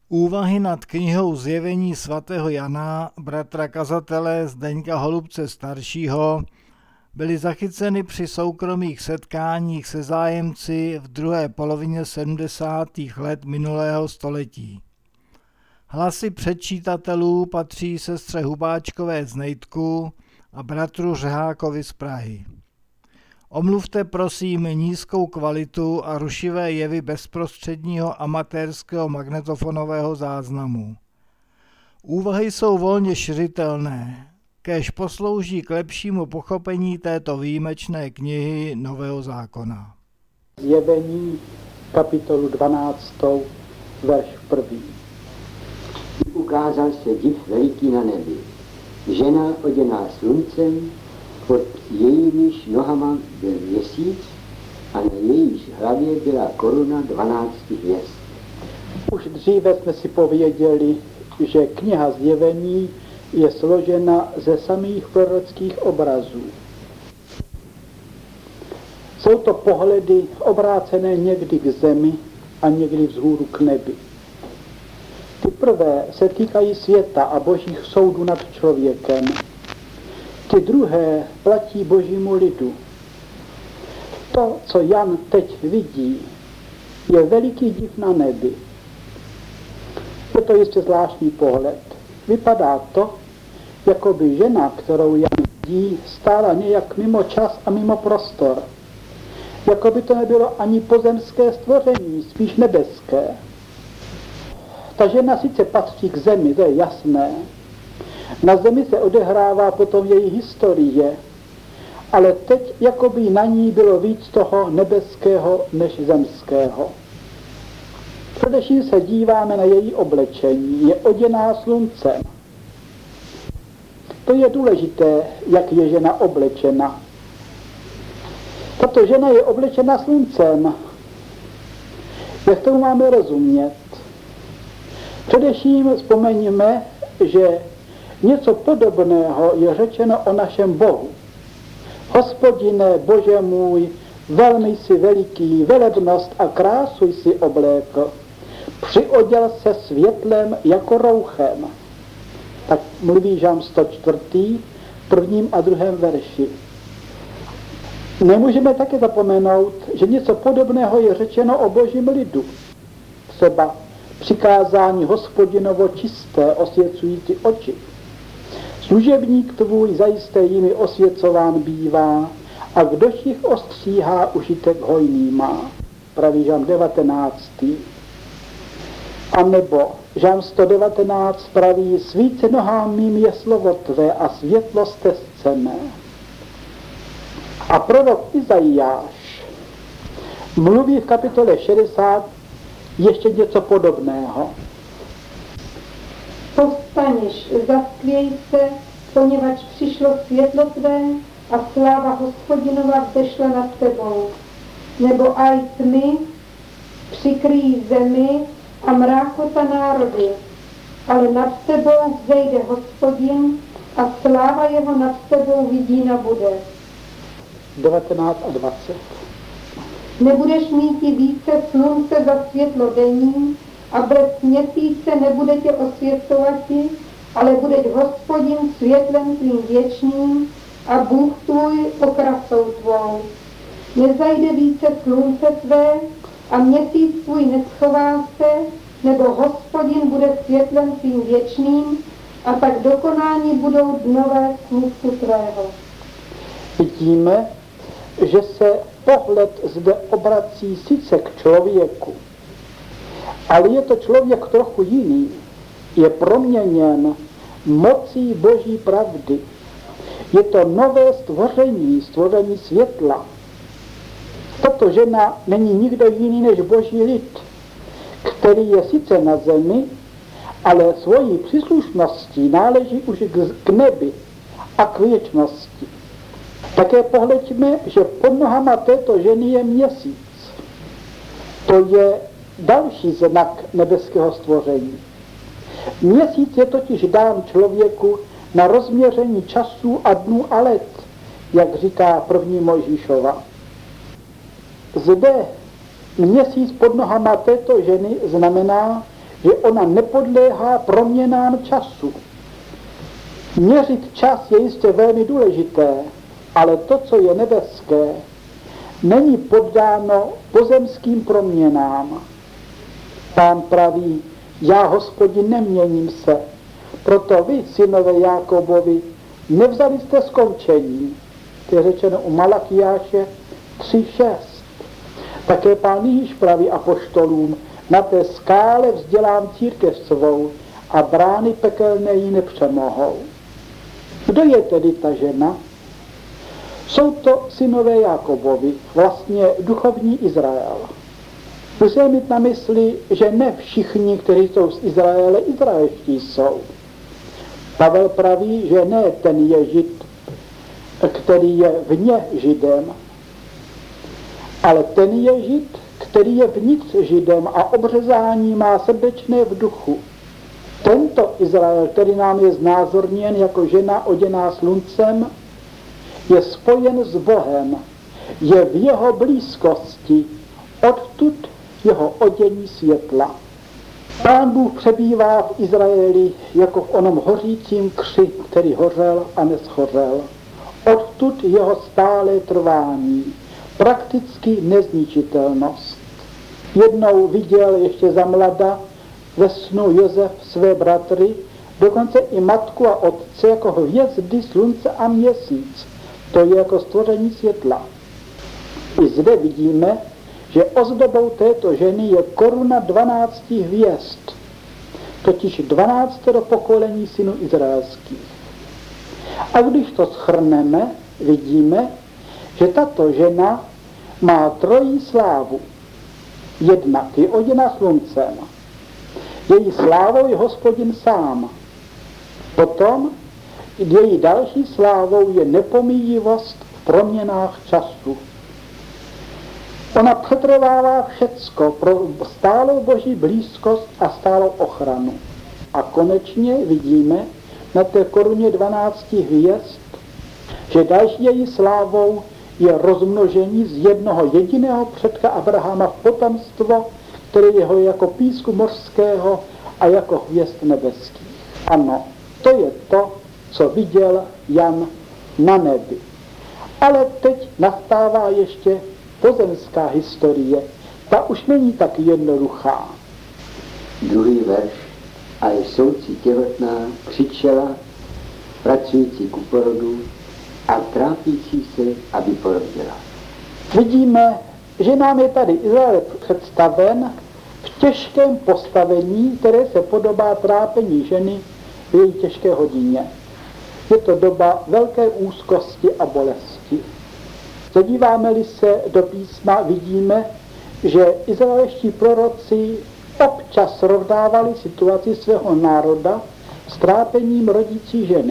Úvahy nad knihou Zjevení svatého Jana, bratra kazatele Zdeňka Holubce staršího, byly zachyceny při soukromých setkáních se zájemci v druhé polovině 70. let minulého století. Hlasy předčítatelů patří sestře Hubáčkové z Nejdku a bratru Řehákovi z Prahy. Omluvte prosím nízkou kvalitu a rušivé jevy bezprostředního amatérského magnetofonového záznamu. Úvahy jsou volně šiřitelné, kéž poslouží k lepšímu pochopení této výjimečné knihy Nového zákona. Zjevení kapitolu 12, verš 1. Ukázal se div veliký na nebi. Žena oděná sluncem, pod jejímiž nohama byl měsíc a na jejíž hlavě byla koruna 12 hvězd. Už dříve jsme si pověděli, že kniha Zjevení je složena ze samých prorockých obrazů. Jsou to pohledy obrácené někdy k zemi a někdy vzhůru k nebi. Ty prvé se týkají světa a božích soudů nad člověkem. Ty druhé platí božímu lidu. To, co Jan teď vidí, je veliký div na nebi. Je to ještě zvláštní pohled. Vypadá to, jako by žena, kterou Jan vidí, stála nějak mimo čas a mimo prostor. Jako by to nebylo ani pozemské stvoření, spíš nebeské. Ta žena sice patří k zemi, to je jasné. Na zemi se odehrává potom její historie, ale teď jako by na ní bylo víc toho nebeského než zemského. Především se díváme na její oblečení, je oděná sluncem. To je důležité, jak je žena oblečena. Tato žena je oblečena sluncem. Jak tomu máme rozumět? Především vzpomeňme, že něco podobného je řečeno o našem Bohu. Hospodine, Bože můj, velmi jsi veliký, velebnost a krásu jsi oblékl. Přioděl se světlem jako rouchem. Tak mluví Žalm 104. prvním a druhém verši. Nemůžeme také zapomenout, že něco podobného je řečeno o božím lidu. Třeba přikázání Hospodinovo čisté, osvěcující oči. Služebník tvůj zajisté jimi osvěcován bývá a kdož jich ostříhá, užitek hojný má. Praví Žalm 19. A nebo Žalm 119 praví, svíce nohám mým je slovo tvé a světlo stezce mé. A prorok Izajáš mluví v kapitole 60 ještě něco podobného. Povstaněš, zaskvěj se, poněvadž přišlo světlo tvé a sláva Hospodinova vzešla nad tebou. Nebo aj tmy přikryjí zemi a mrákota národy, ale nad tebou vzejde Hospodin a sláva jeho nad tebou vidína bude. 19 a 20. Nebudeš mít více slunce za světlo denní a bez měsíce nebude tě osvěcovati, ale budeš Hospodin světlem tvým věčným a Bůh tvůj okrasou tvou. Nezajde více slunce tvé a měsíc tvůj neschová se, nebo Hospodin bude světlem tvým věčným a tak dokonání budou dnové smutku tvého. Vidíme, že se pohled zde obrací sice k člověku, ale je to člověk trochu jiný. Je proměněn mocí boží pravdy. Je to nové stvoření světla. Tato žena není nikdo jiný než boží lid, který je sice na zemi, ale svojí příslušností náleží už k nebi a k věčnosti. Také pohleďme, že pod nohama této ženy je měsíc. To je další znak nebeského stvoření. Měsíc je totiž dán člověku na rozměření časů a dnů a let, jak říká první Mojžíšova. Zde měsíc pod nohama této ženy znamená, že ona nepodléhá proměnám času. Měřit čas je jistě velmi důležité, ale to, co je nebeské, není poddáno pozemským proměnám. Pán praví, já, Hospodin, neměním se, proto vy, synové Jákobovi, nevzali jste skončení. To je řečeno u Malakiáše 3:6. Také Pán Ježíš praví apoštolům, na té skále vzdělám církev svou a brány pekelné ji nepřemohou. Kdo je tedy ta žena? Jsou to synové Jákobovi, vlastně duchovní Izrael. Musíme mít na mysli, že ne všichni, kteří jsou z Izraele, izraelští jsou. Pavel praví, že ne ten je Žid, který je vně Židem, ale ten je Žid, který je vnitř Židem a obřezání má srdečné v duchu. Tento Izrael, který nám je znázorněn jako žena oděná sluncem, je spojen s Bohem, je v jeho blízkosti, odtud jeho odění světla. Pán Bůh přebývá v Izraeli jako v onom hořícím kři, který hořel a neshořel. Odtud jeho stálé trvání, prakticky nezničitelnost. Jednou viděl ještě za mlada ve snu Josef své bratry, dokonce i matku a otce jako hvězdy, slunce a měsíc. To je jako stvoření světla. I zde vidíme, že ozdobou této ženy je koruna 12 hvězd, totiž 12 pokolení synů izraelských. A když to shrneme, vidíme, že tato žena má trojí slávu. Jednak je oděna sluncem, její slávou je Hospodin sám. Potom její další slávou je nepomíjivost v proměnách času. Ona přetrvává všecko pro stálou boží blízkost a stálou ochranu. A konečně vidíme na té koruně 12 hvězd, že další její slávou je rozmnožení z jednoho jediného předka Abrahama v potomstvo, které jeho jako písku mořského a jako hvězd nebeských. Ano, to je to, co viděl Jan na nebi. Ale teď nastává ještě pozemská historie. Ta už není tak jednoduchá. Druhý verš. A jsoucí těhotná křičela, pracující ku porodu a trápící se, aby porodila. Vidíme, že nám je tady Izrael představen v těžkém postavení, které se podobá trápení ženy v její těžké hodině. Je to doba velké úzkosti a bolesti. Zadíváme-li se do písma, vidíme, že izraelští proroci občas srovnávali situaci svého národa s trápením rodící ženy.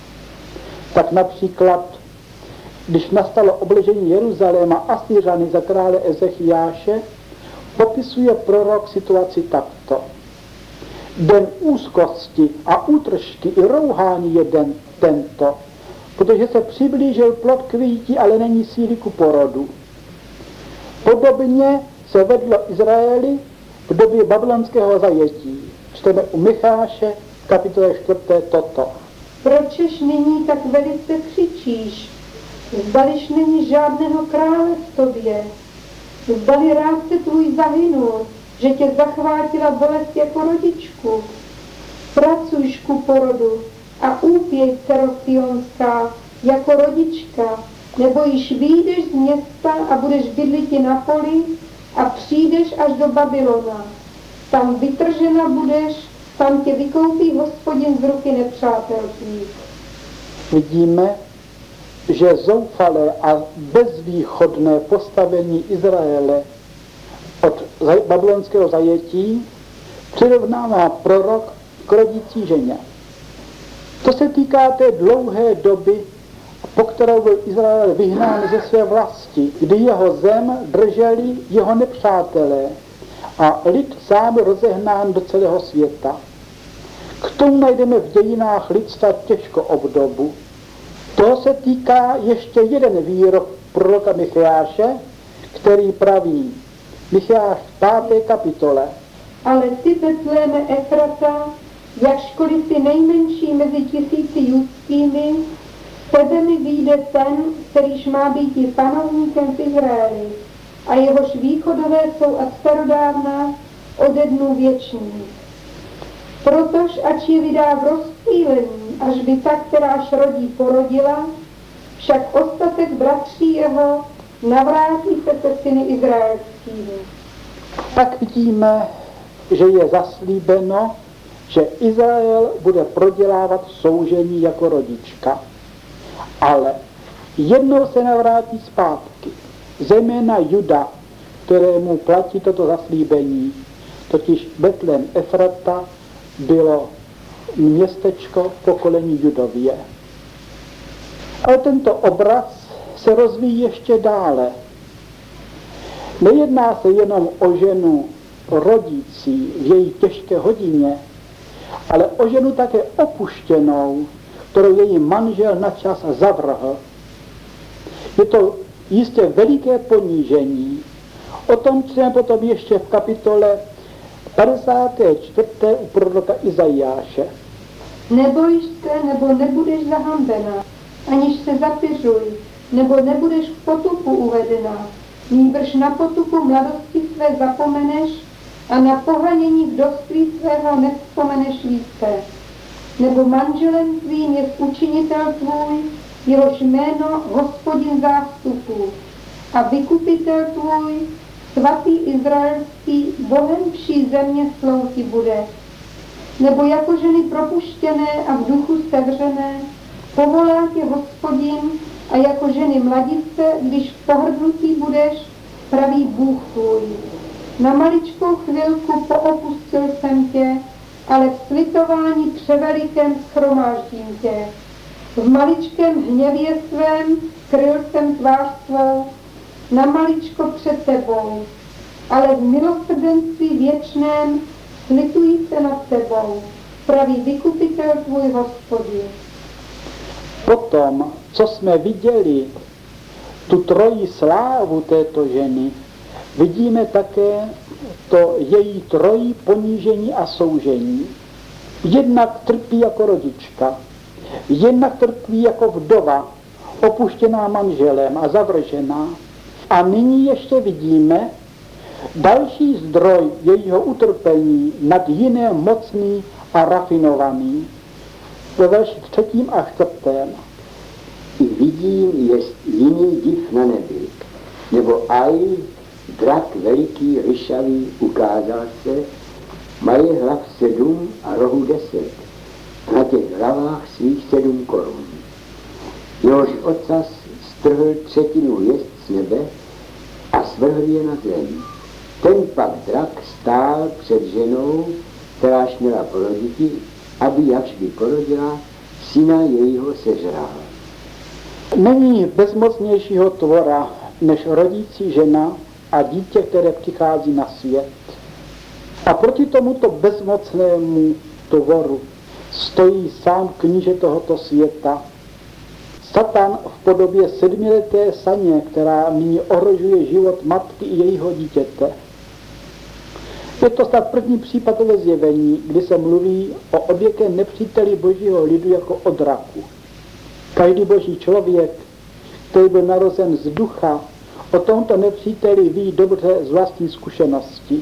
Tak například, když nastalo obležení Jeruzaléma Asyřany za krále Ezechiáše, popisuje prorok situaci takto. Den úzkosti a útržky i rouhání je den tento, protože se přiblížil plod kvítí, ale není síly ku porodu. Podobně se vedlo Izraeli v době babylonského zajetí. Čteme u Micháše v kapitole 4. toto. Pročež nyní tak velice křičíš? Zdališ není žádného krále v tobě? Zdali rádce tvůj zahynul, že tě zachvátila bolest jako rodičku? Pracuj ku porodu a úpěj, dcero Sionská, jako rodička, nebo již vyjdeš z města a budeš bydliti na poli a přijdeš až do Babylona. Tam vytržena budeš, tam tě vykoupí Hospodin z ruky nepřátel tvých. Vidíme, že zoufalé a bezvýchodné postavení Izraele od babylonského zajetí přirovnává prorok k rodící ženě. To se týká té dlouhé doby, po kterou byl Izrael vyhnán ze své vlasti, kdy jeho zem drželi jeho nepřátelé a lid sám rozehnán do celého světa. K tomu najdeme v dějinách lidstva těžko obdobu. To se týká ještě jeden výrok proroka Micheáše, který praví, Micheáš v 5. kapitole, Ale ty, Betléme Efrata, jakškoliv jsi nejmenší mezi 1000 judskými, z tebe mi vyjde ten, kterýž má být i panovníkem v Izraeli, a jehož východové jsou od starodávna ode dnů věčných. Protož, ač je vydá v rozptýlení, až by ta, kteráž rodí, porodila, však ostatek bratří jeho navrátí se syny izraelskými. Tak vidíme, že je zaslíbeno, že Izrael bude prodělávat soužení jako rodička. Ale jednou se navrátí zpátky, zejména Juda, kterému platí toto zaslíbení, totiž Betlém Efrata bylo městečko pokolení Judově. Ale tento obraz se rozvíjí ještě dále. Nejedná se jenom o ženu rodící v její těžké hodině, ale o ženu také opuštěnou, kterou její manžel načas zavrhl. Je to jistě veliké ponížení. O tom čteme potom ještě v kapitole 54. u proroka Izajáše. Nebojš se, nebo nebudeš zahambená, aniž se zapyřuj, nebo nebudeš v potupu uvedená, nýbrž na potupu mladosti své zapomeneš a na pohanění vdovství svého nevzpomeneš více. Nebo manželem tvým je učinitel tvůj, jehož jméno Hospodin zástupů, a vykupitel tvůj, svatý izraelský, Bohem vší země slouží bude. Nebo jako ženy propuštěné a v duchu sevřené, povolá tě Hospodin, a jako ženy mladistvé, když pohrdnutý budeš, praví Bůh tvůj. Na maličkou chvilku poopustil jsem tě, ale v slitování převelikém shromáždím tě. V maličkém hněvě svém skryl jsem tvář svou, na maličko před tebou, ale v milosrdenství věčném slitují se nad tebou, praví vykupitel tvůj Hospodin. Potom, co jsme viděli, tu trojí slávu této ženy, vidíme také to její trojí ponížení a soužení. Jednak trpí jako rodička, jednak trpí jako vdova, opuštěná manželem a zavržená. A nyní ještě vidíme další zdroj jejího utrpení nad jiné mocný a rafinovaný. Ve verši 3. a 4. I vidím, jest jiný div na nebi, nebo aj drak veliký, ryšavý, ukázal se, mají hlav 7 a rohů 10, na těch hlavách svých 7 korun. Jehož ocas strhl 1/3 hvězd z nebe a svrhl je na zem. Ten pak drak stál před ženou, kteráž měla poroditi, aby jakž by porodila, syna jejího sežral. Není bezmocnějšího tvora než rodící žena a dítě, které přichází na svět. A proti tomuto bezmocnému tvoru stojí sám kníže tohoto světa, Satan v podobě 7leté saně, která nyní ohrožuje život matky i jejího dítěte. Je to snad první případ ve zjevení, kdy se mluví o oběkém nepříteli božího lidu jako o draku. Každý boží člověk, který byl narozen z ducha, o tomto nepříteli ví dobře z vlastní zkušenosti.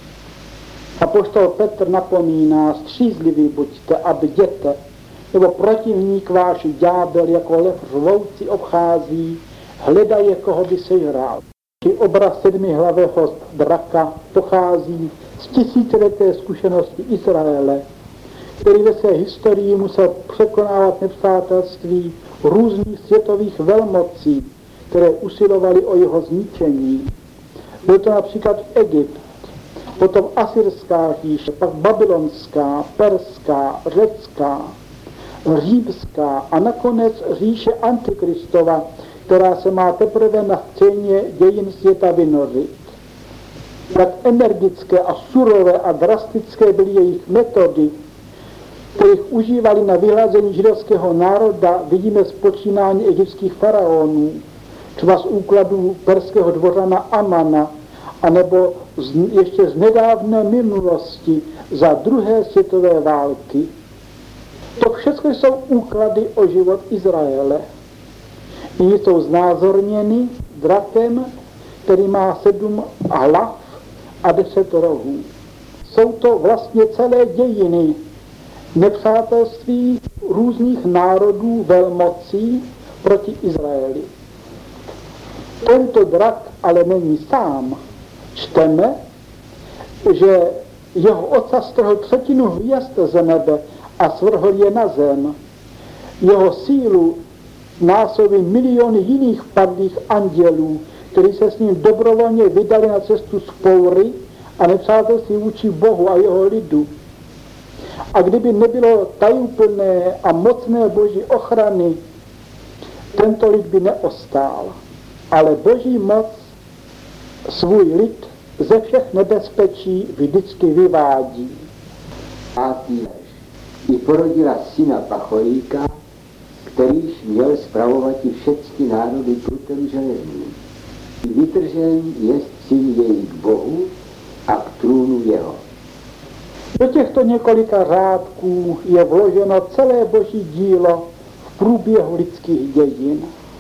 Apoštol Petr napomíná, střízliví buďte a bděte, nebo protivník váš ďábel jako lev řvoucí obchází, hledaje, koho by sežral. Obraz 7hlavého draka pochází z 1000leté zkušenosti Izraele, který ve své historii musel překonávat nepřátelství různých světových velmocí, které usilovaly o jeho zničení. Byl to například Egypt, potom asyrská říše, pak babylonská, perská, řecká, římská a nakonec říše Antikristova, která se má teprve na scéně dějin světa vynořit. Jak energické a surové a drastické byly jejich metody, kterých užívali na vyhlazení židovského národa, vidíme z počínání egyptských faraonů, třeba z úkladů perského dvořana Amana anebo ještě z nedávné minulosti za druhé světové války. To všechno jsou úklady o život Izraele. Nyní jsou znázorněny drakem, který má 7 hlav a 10 rohů. Jsou to vlastně celé dějiny nepřátelství různých národů velmocí proti Izraeli. Tento drak ale není sám. Čteme, že jeho ocas strhl 1/3 hvězd ze nebe a svrhl je na zem. Jeho sílu násobí miliony jiných padlých andělů, kteří se s ním dobrovolně vydali na cestu vzpoury a nepřátelství vůči Bohu a jeho lidu. A kdyby nebylo tajuplné a mocné Boží ochrany, tento lid by neostál. Ale Boží moc svůj lid ze všech nebezpečí vždycky vyvádí. A i porodila syna Pacholíka, kterýž měl spravovat i všechny národy prutem železným. Vytržen jest syn jej k Bohu a k trůnu jeho. Do těchto několika řádků je vloženo celé Boží dílo v průběhu lidských dějin.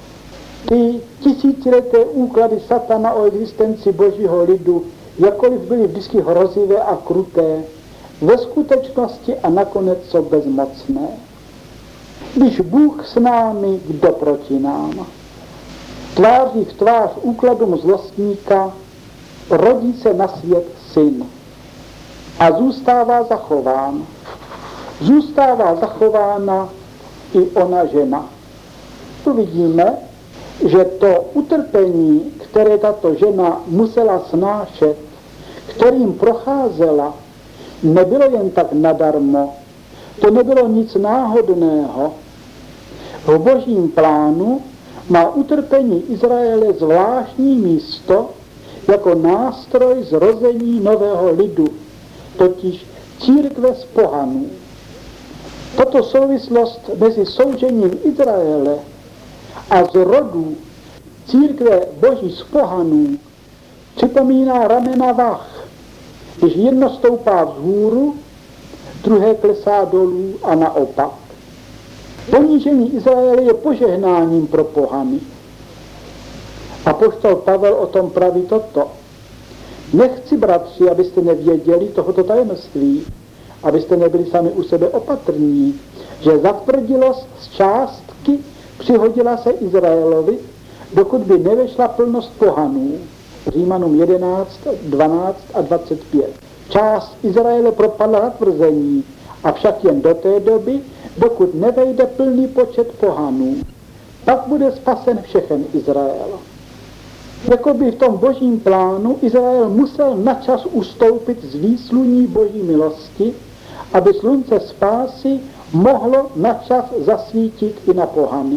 Ty tisícileté úklady satana o existenci Božího lidu, jakkoliv byly vždycky hrozivé a kruté, ve skutečnosti a nakonec jsou bezmocné. Když Bůh s námi, kdo proti nám? Tváří v tvář úkladům zlostníka rodí se na svět syn a zůstává zachován. Zůstává zachována i ona žena. Tu vidíme, že to utrpení, které tato žena musela snášet, kterým procházela, nebylo jen tak nadarmo. To nebylo nic náhodného. V Božím plánu má utrpení Izraele zvláštní místo jako nástroj zrození nového lidu, totiž církve z pohanů. Tato souvislost mezi soužením Izraele a z rodů církve Boží z pohanů připomíná ramena vah, když jedno stoupá vzhůru, druhé klesá dolů a naopak. Ponížení Izraele je požehnáním pro pohany. Apoštol Pavel o tom praví toto. Nechci, bratři, abyste nevěděli tohoto tajemství, abyste nebyli sami u sebe opatrní, že zatvrdilost z částky přihodila se Izraelovi, dokud by nevešla plnost pohanů. Římanům 11, 12 a 25. Část Izraele propadla zatvrzení, avšak jen do té doby, dokud nevejde plný počet pohanů. Pak bude spasen všechen Izrael. Jakoby v tom Božím plánu Izrael musel načas ustoupit z výsluní Boží milosti, aby slunce spásy mohlo načas zasvítit i na pohany.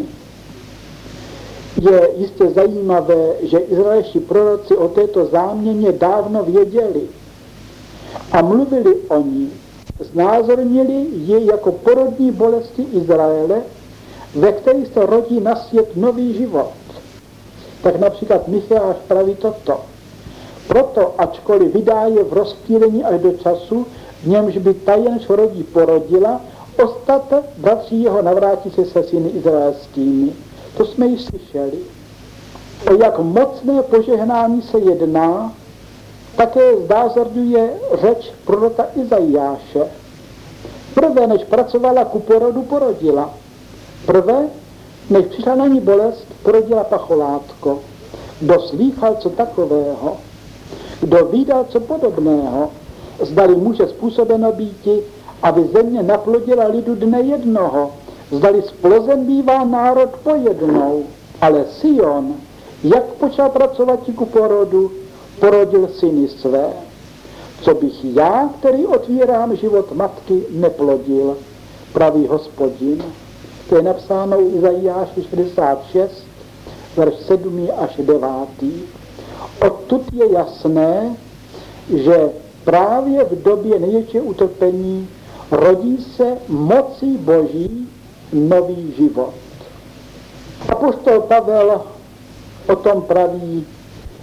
Je jistě zajímavé, že izraelští proroci o této záměně dávno věděli a mluvili o ní. Znázornili ji jako porodní bolesti Izraele, ve kterých se rodí na svět nový život. Tak například Micháš praví toto. Proto, ačkoliv vydá je v rozptýlení až do času, v němž by tajenž rodí porodila, ostatek bratří jeho navrátí se syny izraelskými. To jsme již slyšeli. O jak mocné požehnání se jedná, také zdázorňuje řeč proroka Izajáše. Prvé, než pracovala ku porodu, porodila. Prvé, než přišla na ní bolest, porodila pacholátko. Kdo slýchal co takového? Kdo vídal co podobného? Zdali může způsobeno býti, aby země naplodila lidu dne jednoho. Zdali s plozem bývá národ pojednou. Ale Sion, jak počal pracovat ku porodu, porodil syny své. Co bych já, který otvírám život matky, neplodil, praví Hospodin. To je napsáno u Izajáše 66, verš 7 až 9. Odtud je jasné, že právě v době největšího utrpení rodí se mocí Boží nový život. Apoštol Pavel o tom praví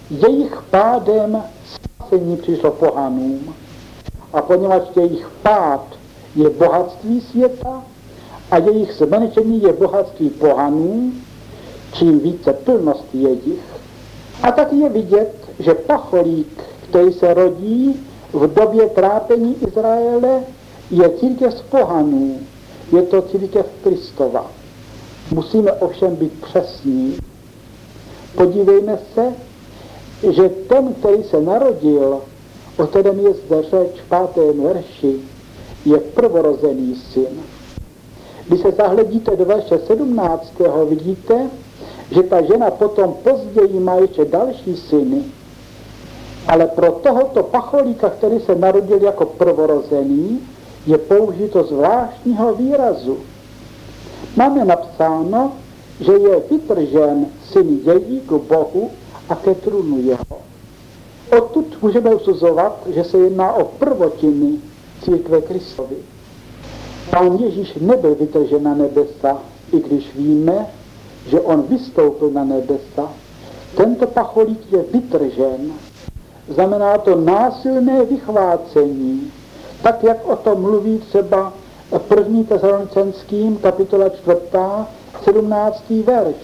jejich pádem spasení přišlo pohanům. A poněvadž jejich pád je bohatství světa a jejich zmenšení je bohatství pohanů, čím více plnost jejich. A tak je vidět, že pacholík, který se rodí v době trápení Izraele, je církev z pohanů, je to církev Kristova. Musíme ovšem být přesní. Podívejme se, že ten, který se narodil, o kterém je zde řeč v 5. verši, je prvorozený syn. Když se zahledíte do verše 17. vidíte, že ta žena potom později má ještě další syny, ale pro tohoto pacholíka, který se narodil jako prvorozený, je použito zvláštního výrazu. Máme napsáno, že je vytržen syn její k Bohu a ke trůnu jeho. Odtud můžeme usuzovat, že se jedná o prvotiny církve Kristovy. Pán Ježíš nebyl vytržen na nebesa, i když víme, že on vystoupil na nebesa. Tento pacholík je vytržen. Znamená to násilné vychvácení, tak jak o tom mluví třeba 1. Tesalonicenským, kapitola 4, 17. verš.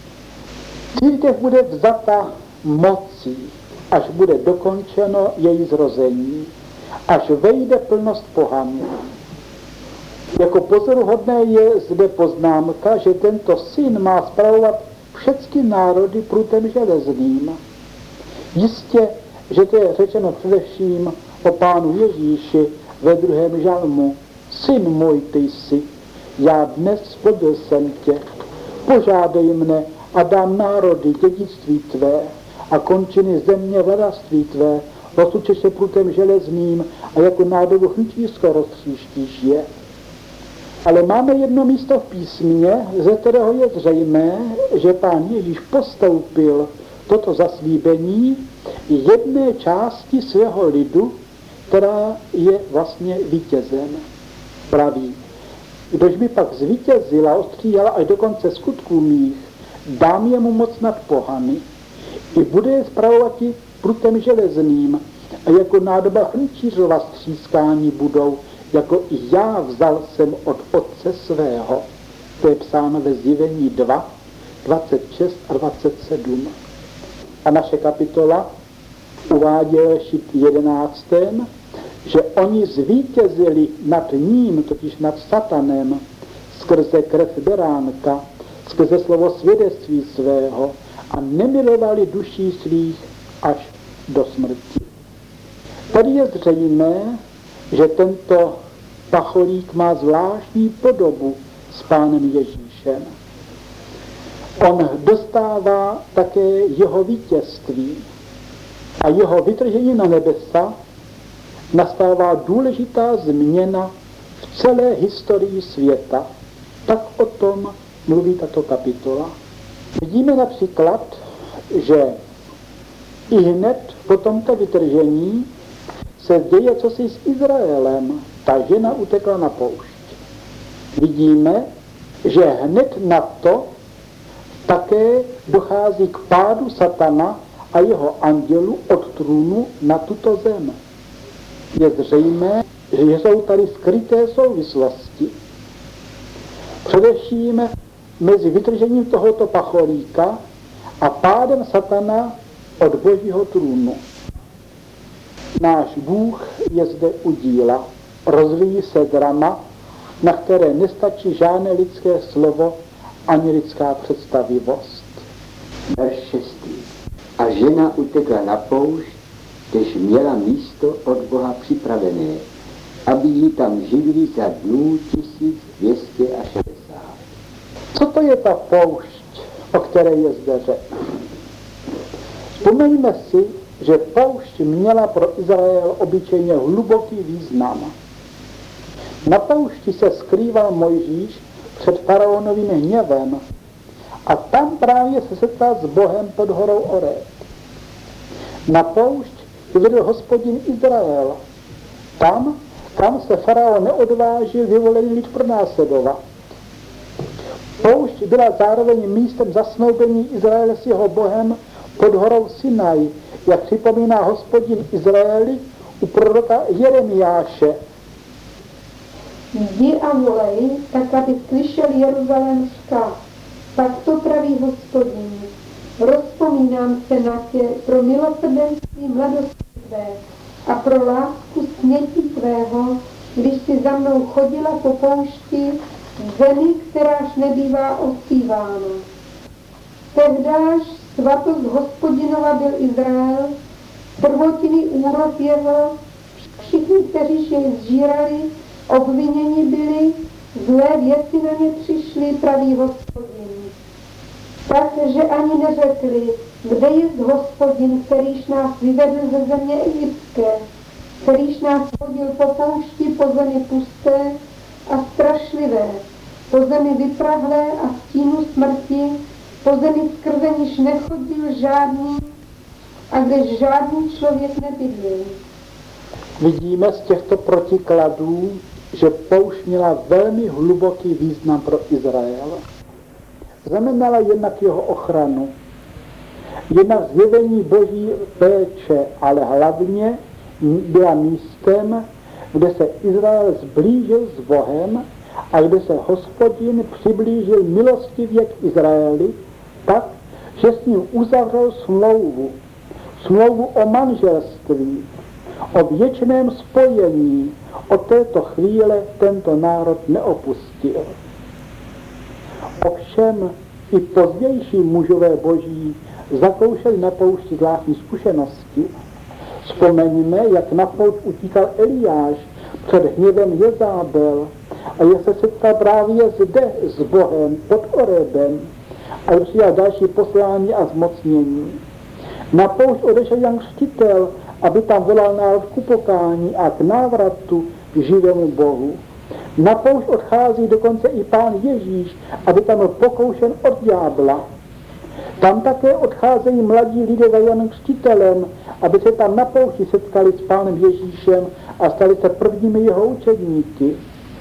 Církev bude vzata mocí, až bude dokončeno její zrození, až vejde plnost pohanů. Jako pozoruhodné je zde poznámka, že tento syn má spravovat všechny národy prutem železným. Jistě, že to je řečeno především o Pánu Ježíši ve 2. žalmu. Syn můj ty jsi, já dnes spodil jsem tě, požádej mne a dám národy dědictví tvé a končiny země vladařství tvé, rozsučeš se prutem železným a jako nádobu hnutívsko roztříštíš je. Ale máme jedno místo v písmě, ze kterého je zřejmé, že Pán Ježíš postoupil toto zaslíbení jedné části svého lidu, která je vlastně vítězem. Praví, kdož by pak zvítězila, ostříhala až do konce skutků mých, dám jemu moc nad pohany i bude je spravovat prutem železným a jako nádoba hrnčířova střískání budou, jako i já vzal jsem od otce svého. To je psáno ve Zjevení 2, 26 a 27. A naše kapitola uvádí v 11. že oni zvítězili nad ním, totiž nad satanem, skrze krev beránka, skrze slovo svědectví svého a nemilovali duší svých až do smrti. Tady je zřejmé, že tento pacholík má zvláštní podobu s Pánem Ježíšem. On dostává také jeho vítězství a jeho vytržení na nebesa nastává důležitá změna v celé historii světa. Tak o tom mluví tato kapitola. Vidíme například, že i hned po tomto vytržení se děje cosi s Izraelem. Ta žena utekla na poušť. Vidíme, že hned na to také dochází k pádu satana a jeho andělu od trůnu na tuto zem. Je zřejmé, že jsou tady skryté souvislosti. Především mezi vytržením tohoto pacholíka a pádem satana od Božího trůnu. Náš Bůh je zde u díla. Rozvíjí se drama, na které nestačí žádné lidské slovo ani lidská představivost. Verš 6. A žena utekla na poušť, když měla místo od Boha připravené, aby ji tam živili za dnů 1260. Co to je ta poušť, o které je zde řeč? Vzpomeňme si, že poušť měla pro Izrael obyčejně hluboký význam. Na poušti se skrýval Mojžíš před faraonovým hněvem a tam právě se setkal s Bohem pod horou Oreb. Na poušť vyvedl Hospodin Izrael. Tam, kam se faraon neodvážil vyvolený lid pronásledovat. Poušť byla zároveň místem zasnoubení Izraele s jeho Bohem pod horou Sinaj, jak připomíná Hospodin Izraeli u proroka Jeremiáše. Jdi a volej, tak aby slyšel Jeruzalémská. Tak to praví Hospodin. Rozpomínám se na tě pro milosrdenství mladosti tvé a pro lásku směti tvého, když jsi za mnou chodila po poušti v zemi, kteráž nebývá osívána. Tehdáž svatost Hospodinova byl Izrael, prvotiny úrod jeho, všichni, kteříž jej zžírali, obviněni byli, zlé věci na ně přišly, praví Hospodin. Takže ani neřekli, kde je Hospodin, kterýž nás vyvedl ze země egyptské, kterýž nás vodil po poušti, po zemi pusté a strašlivé, po zemi vyprahlé a stínu smrti, po zemi skrze níž nechodil žádný a kde žádný člověk nebydlil. Vidíme z těchto protikladů, že poušť měla velmi hluboký význam pro Izrael. Znamenala jednak jeho ochranu, jednak zjevení Boží péče, ale hlavně byla místem, kde se Izrael zblížil s Bohem a kde se Hospodin přiblížil milostivě k Izraeli tak, že s ním uzavřel smlouvu o manželství, o věčném spojení. Od této chvíle tento národ neopustil. Ovšem i pozdější mužové boží zakoušeli na poušti zvláštní zkušenosti. Vzpomeňme, jak na poušť utíkal Eliáš před hněvem Jezábel a jak se setkal právě zde s Bohem pod Orebem a přijal další poslání a zmocnění. Na poušť odešel Jan Křtitel, aby tam volal národ k upokání a k návratu k živému Bohu. Na poušť odchází dokonce i Pán Ježíš, aby tam byl pokoušen od ďábla. Tam také odcházejí mladí lidé za Janem Křtitelem, aby se tam na poušti setkali s Pánem Ježíšem a stali se prvními jeho učedníky.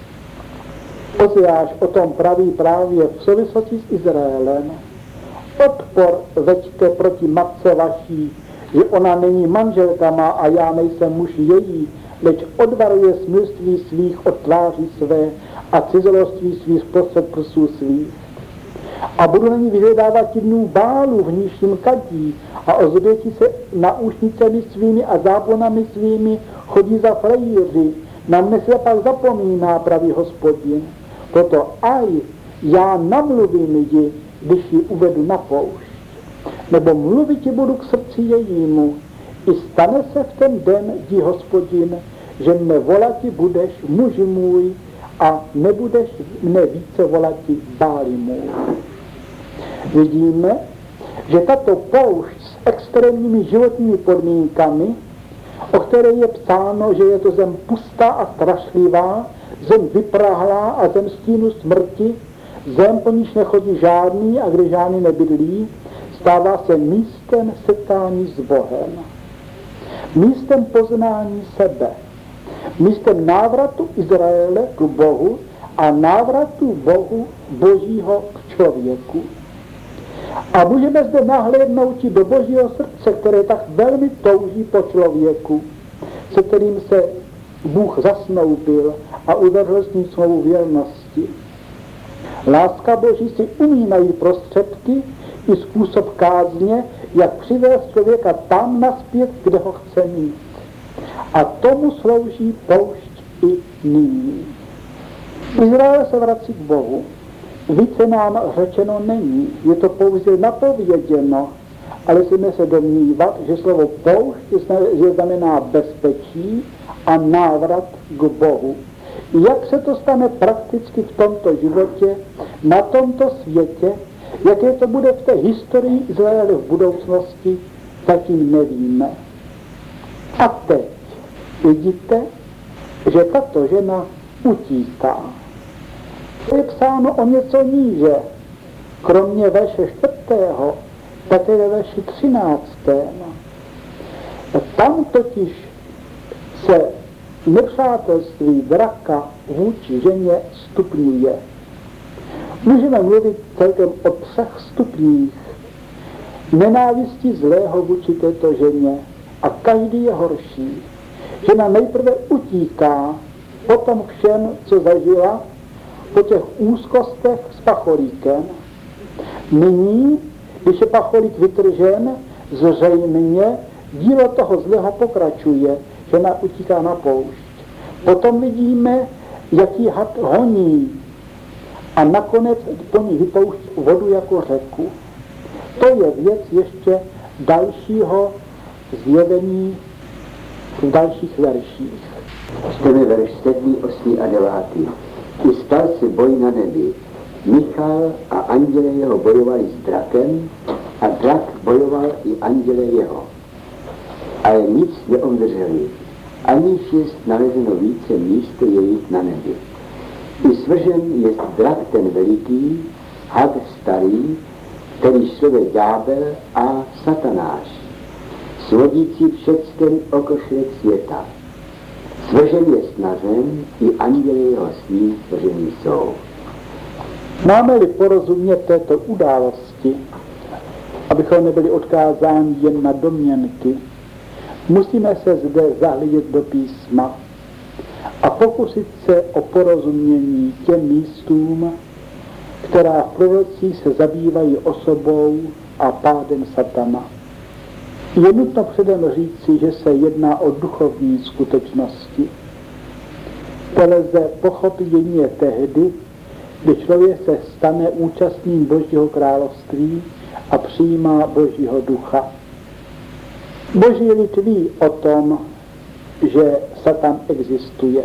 Ozeáš o tom praví právě v souvislosti s Izraelem. Odpor veďte proti matce vaší, že ona není manželka má a já nejsem muž její, leč odvaruje smilství svých od tváří své a cizoloství svých zprostřed prsů svých. A budu na ní vyhledávat dnů Bálu, v níž jim kadí a ozvětí se náušnicemi svými a záponami svými chodí za frejíři. Na mne se pak zapomíná, pravý Hospodin. Proto aj já namluvím ji, když ji uvedu na poušť. Nebo mluvit ti budu k srdci jejímu. I stane se v ten den, dí Hospodin, že mne volati budeš, muži můj, a nebudeš mne více volati, Báli můj. Vidíme, že tato poušť s extrémními životními podmínkami, o které je psáno, že je to zem pustá a strašlivá, zem vyprahlá a zem stínu smrti, zem, po níž nechodí žádný a kde žádný nebydlí, stává se místem setkání s Bohem, místem poznání sebe, místem návratu Izraele k Bohu a návratu Bohu Božího k člověku. A můžeme zde nahlédnout do Božího srdce, které tak velmi touží po člověku, se kterým se Bůh zasnoubil a uzavřel s ním smlouvu věrnosti. Láska Boží si umí najít prostředky i způsob kázně, jak přivést člověka tam naspět, kde ho chce mít. A tomu slouží poušť i nyní. Izrael se vrací k Bohu. Více nám řečeno není, je to pouze napověděno, ale musíme se domnívat, že slovo poušť znamená bezpečí a návrat k Bohu. Jak se to stane prakticky v tomto životě, na tomto světě, jaké to bude v té historii Izraele v budoucnosti, zatím nevíme. A teď vidíte, že tato žena utíká. To je psáno o něco níže, kromě verše 4. také ve verši 13. Tam totiž se nepřátelství draka vůči ženě stupňuje. Můžeme mluvit celkem o 3 stupních. nenávisti zlého vůči této ženě a každý je horší. Žena nejprve utíká po tom všem, co zažila, po těch úzkostech s pacholíkem. Nyní, když je pacholík vytržen, zřejmě dílo toho zlého pokračuje, žena utíká na poušť. Potom vidíme, jaký had honí a nakonec po ní vypouští vodu jako řeku. To je věc ještě dalšího zjevení v dalších verších. Čteme verš 7, 8 a 9. I stal se boj na nebi. Michal a anděle jeho bojovali s drakem a drak bojoval i anděle jeho. Ale nic neomdrželi, aniž jest nalezeno více místo jejich na nebi. I svržen je drak ten veliký, had starý, který slove ďábel a satanáš, svodící všecken okošlek světa. Svržen jest na zem, i anděle jeho s ním svržení jsou. Máme-li porozumět této události, abychom nebyli odkázáni jen na domněnky, musíme se zde zahledět do písma a pokusit se o porozumění těm místům, která v prorocích se zabývají osobou a pádem satana. Je nutno předem říci, že se jedná o duchovní skutečnosti. To lze pochopit jedině tehdy, kdy člověk se stane účastním Božího království a přijímá Božího ducha. Boží lid ví o tom, že Satan existuje.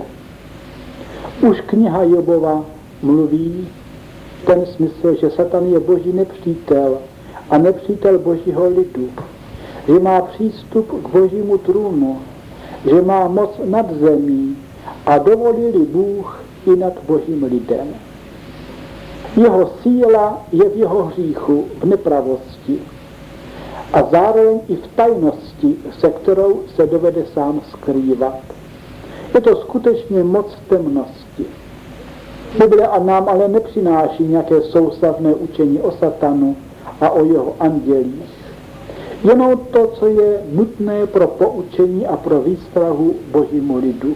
Už kniha Jobova mluví ten smysl, že Satan je Boží nepřítel a nepřítel Božího lidu, že má přístup k Božímu trůnu, že má moc nad zemí a dovolil Bůh i nad Božím lidem. Jeho síla je v jeho hříchu, v nepravosti a zároveň i v tajnosti, se kterou se dovede sám skrývat. Je to skutečně moc temnosti. Bible a nám ale nepřináší nějaké soustavné učení o satanu a o jeho andělích. Jenom to, co je nutné pro poučení a pro výstrahu Božímu lidu.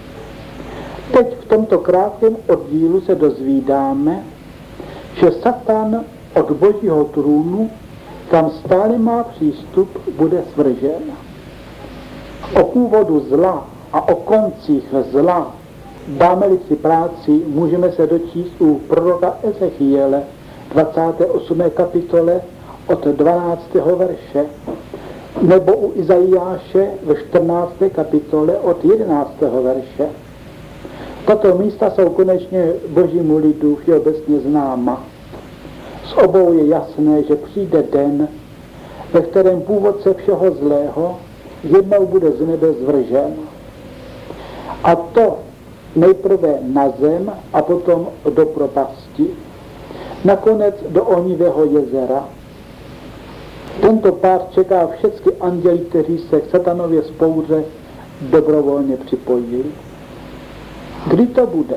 Teď v tomto krátkém oddílu se dozvídáme, že Satan od Božího trůnu, kam stále má přístup, bude svržen. O původu zla a o koncích zla, dáme-li si práci, můžeme se dočíst u proroka Ezechiele, 28. kapitole od 12. verše, nebo u Izajáše ve 14. kapitole od 11. verše. Tato místa jsou konečně Božímu lidu všeobecně známa. Z obou je jasné, že přijde den, ve kterém původce všeho zlého jednou bude z nebe zvržen. A to nejprve na zem a potom do propasti. Nakonec do ohnivého jezera. Tento pád čeká všechny anděli, kteří se k satanově vzpouře dobrovolně připojili. Kdy to bude?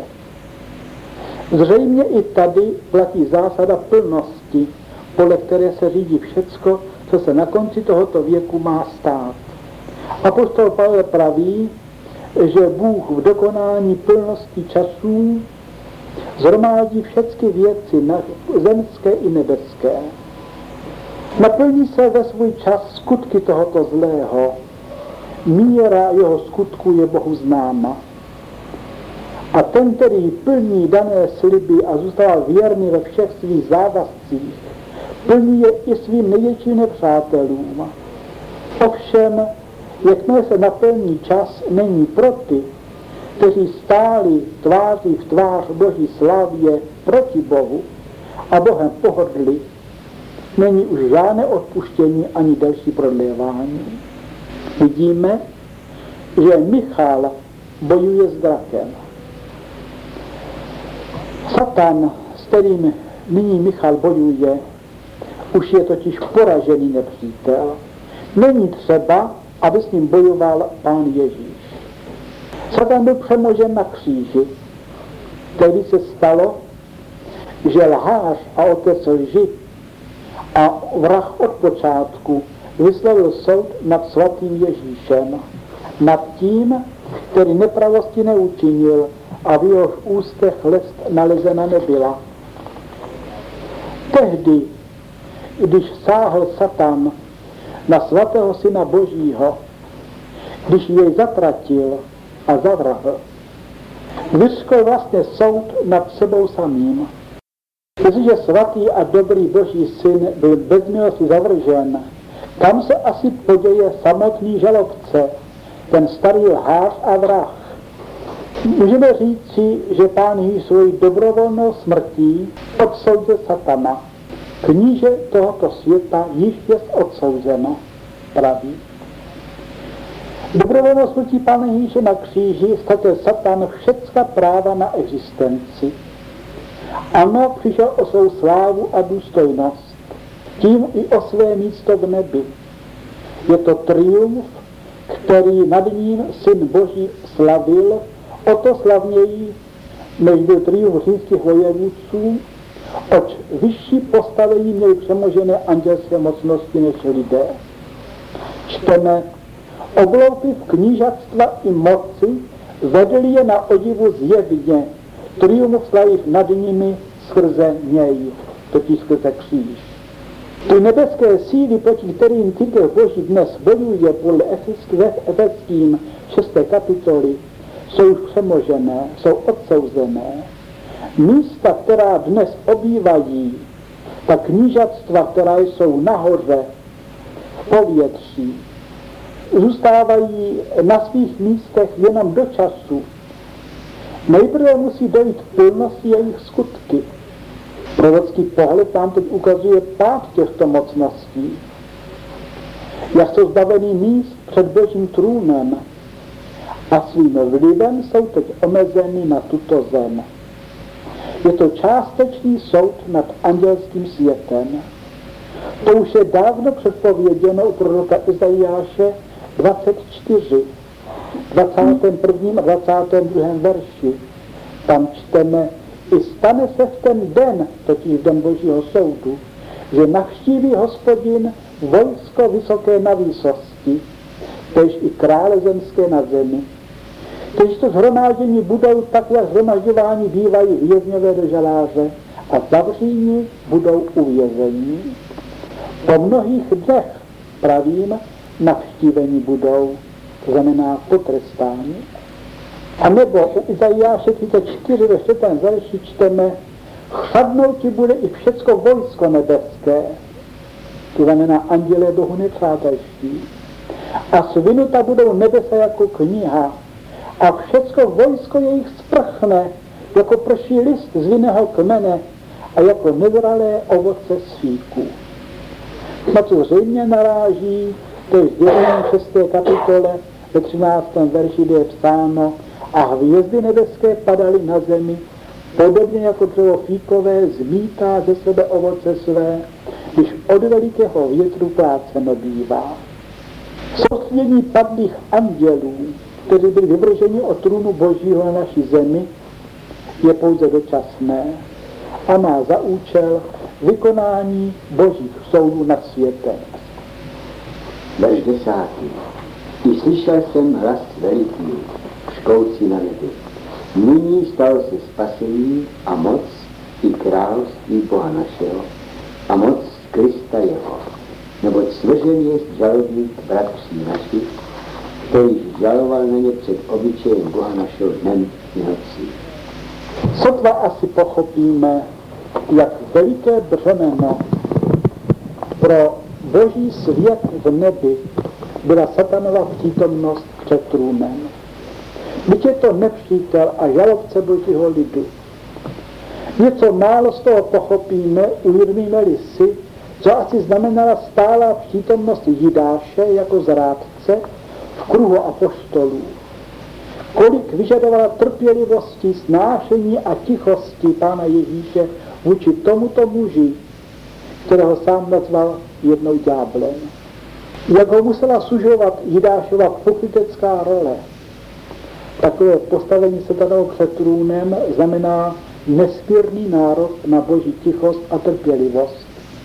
Zřejmě i tady platí zásada plnosti, podle které se řídí všecko, co se na konci tohoto věku má stát. Apoštol Pavel praví, že Bůh v dokonání plnosti časů zhromáždí všechny věci zemské i nebeské. Naplní se ve svůj čas skutky tohoto zlého. Míra jeho skutku je Bohu známa. A ten, který plní dané sliby a zůstává věrný ve všech svých závazcích, plní je i svým největším nepřátelům. Ovšem, jakmile se naplní čas, není pro ty, kteří stáli tváří v tvář Boží slávě proti Bohu a Bohem pohrdli, není už žádné odpuštění ani další prodlévání. Vidíme, že Michal bojuje s drakem. Satan, s kterým nyní Michal bojuje, už je totiž poražený nepřítel. Není třeba, aby s ním bojoval Pán Ježíš. Satan byl přemožen na kříži. Tehdy se stalo, že lhář a otec lži A vrah od počátku vyslovil soud nad svatým Ježíšem, nad tím, který nepravosti neučinil a v jehož ústech lest nalezena nebyla. Tehdy, když sáhl Satan na svatého Syna Božího, když jej zatratil a zavrahl, vyřkl vlastně soud nad sebou samým. Jestliže svatý a dobrý Boží Syn byl bez milosti zavržen, kam se asi poděje samotný žalobce, ten starý lhář a vrah? Můžeme říci, že Pán Ježíš svojí dobrovolnou smrtí odsoudil Satana. Kníže tohoto světa již je odsouzeno, praví. Dobrovolnou smrtí Pána Ježíše na kříži ztratil Satan všecka práva na existenci. Ano, přišel o svou slávu a důstojnost, tím i o své místo v nebi. Je to triumf, který nad ním Syn Boží slavil, o to slavněji, než byl triumf římských vojevůdců, oč vyšší postavení měli přemožené andělské mocnosti než lidé. Čteme, obloupy v knížatstva i moci vedli je na odivu zjevně, triumf slaviv nad nimi skrze něj, totiž skrze kříž. Ty nebeské síly, proti kterým církev Boží dnes bojuje podle Efeským 6. kapitoly, jsou už přemožené, jsou odsouzené. Místa, která dnes obývají, ta knížatstva, která jsou nahoře, v povětří, zůstávají na svých místech jenom do času. Nejprve musí dojít k plnosti jejich skutky. Prorocký pohled nám teď ukazuje pád těchto mocností. Jak jsou zbavený míst před Božím trůnem a svým vlivem jsou teď omezeny na tuto zem. Je to částečný soud nad andělským světem. To už je dávno předpověděno u proroka Izajáše 24, 21. a 22. verši. Tam čteme, i stane se v ten den, totiž den Božího soudu, že navštíví Hospodin vojsko vysoké na výsosti, tež i krále zemské na zemi. Když to shromáždění budou tak, jak shromažďování bývají vězňové do žaláře a zavříni budou uvězení. Po mnohých dnech, pravím, navštívení budou, to znamená potrestání. A nebo u Izajáše 34 ve 4. verši čteme, chřadnouti bude i všecko vojsko nebeské, to znamená andělé Bohu nepřátelští. A svinuta budou nebesa jako kniha a všecko vojsko jejich sprchne, jako prší list z vinného kmene a jako nezralé ovoce z fíků. Na co zřejmě naráží, to je v 6. kapitole ve 13. verši, kde je psáno, a hvězdy nebeské padaly na zemi, podobně jako dřevo fíkové zmítá ze sebe ovoce své, když od velikého větru pláceno bývá. Soustředění padlých andělů, kteří byli vybrženi od trůnu Božího na naší zemi, je pouze dočasné a má za účel vykonání Božích soudů nad světem. Verš 10. I slyšel jsem hlas veliký, škoucí na nebi. Nyní stalo se spasení a moc i království Boha našeho a moc Krista jeho. Neboť svržen je žalobník bratří našich, který žaloval na ně před obyčejem Boha našeho dnem i nocí. Sotva asi pochopíme, jak veliké břemeno pro Boží svět v nebi byla satanova přítomnost před trůnem. Byť je to nepřítel a žalobce Božího lidu. Něco málo z toho pochopíme, uvědomíme-li si, co asi znamenala stálá přítomnost Jidáše jako zrádce v kruhu apoštolů. Kolik vyžadovala trpělivosti, snášení a tichosti Pána Ježíše vůči tomuto muži, kterého sám nazval jednou ďáblem. Jak ho musela sužovat Jidášova pokrytecká role. Takové postavení satanovo před trůnem znamená nespírný nárok na Boží tichost a trpělivost.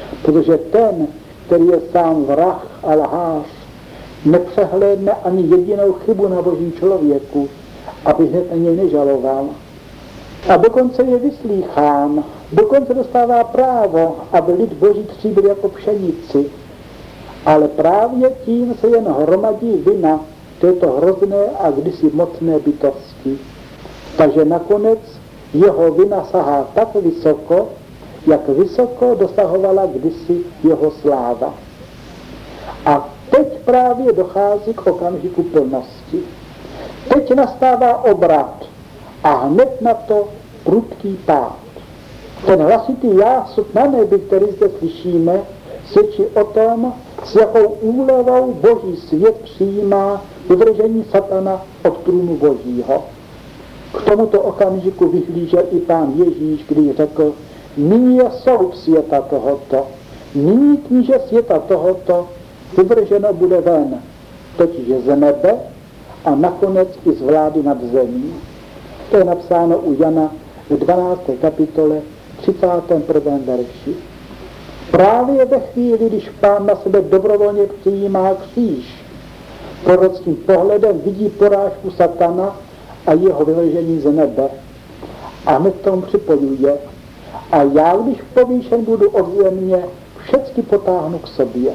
Protože ten, který je sám vrah a lhář, nepřehlédne ani jedinou chybu na božím člověku, aby hned na něj nežaloval. A dokonce je vyslýchán, dokonce dostává právo, aby lid boží tříbil jako pšenici. Ale právě tím se jen hromadí vina této hrozné a kdysi mocné bytosti. Takže nakonec jeho vina sahá tak vysoko, jak vysoko dosahovala kdysi jeho sláva. A teď právě dochází k okamžiku plnosti. Teď nastává obrat a hned na to prudký pád. Ten hlasitý jásot na nebi, který zde slyšíme, svědčí o tom, s jakou úlevou boží svět přijímá vyvržení satana od trůnu božího. K tomuto okamžiku vyhlížel i pán Ježíš, když řekl: nyní je soud světa tohoto, nyní kníže světa tohoto vyvrženo bude ven, totiž z nebe a nakonec i z vlády nad zemí. To je napsáno u Jana v 12. kapitole 31. verši. Právě ve chvíli, když pán na sebe dobrovolně přijímá kříž, prorockým pohledem vidí porážku satana a jeho vyvržení z nebe. A hned tomu připojuje: a já, když povýšen budu od země, všecky potáhnu k sobě.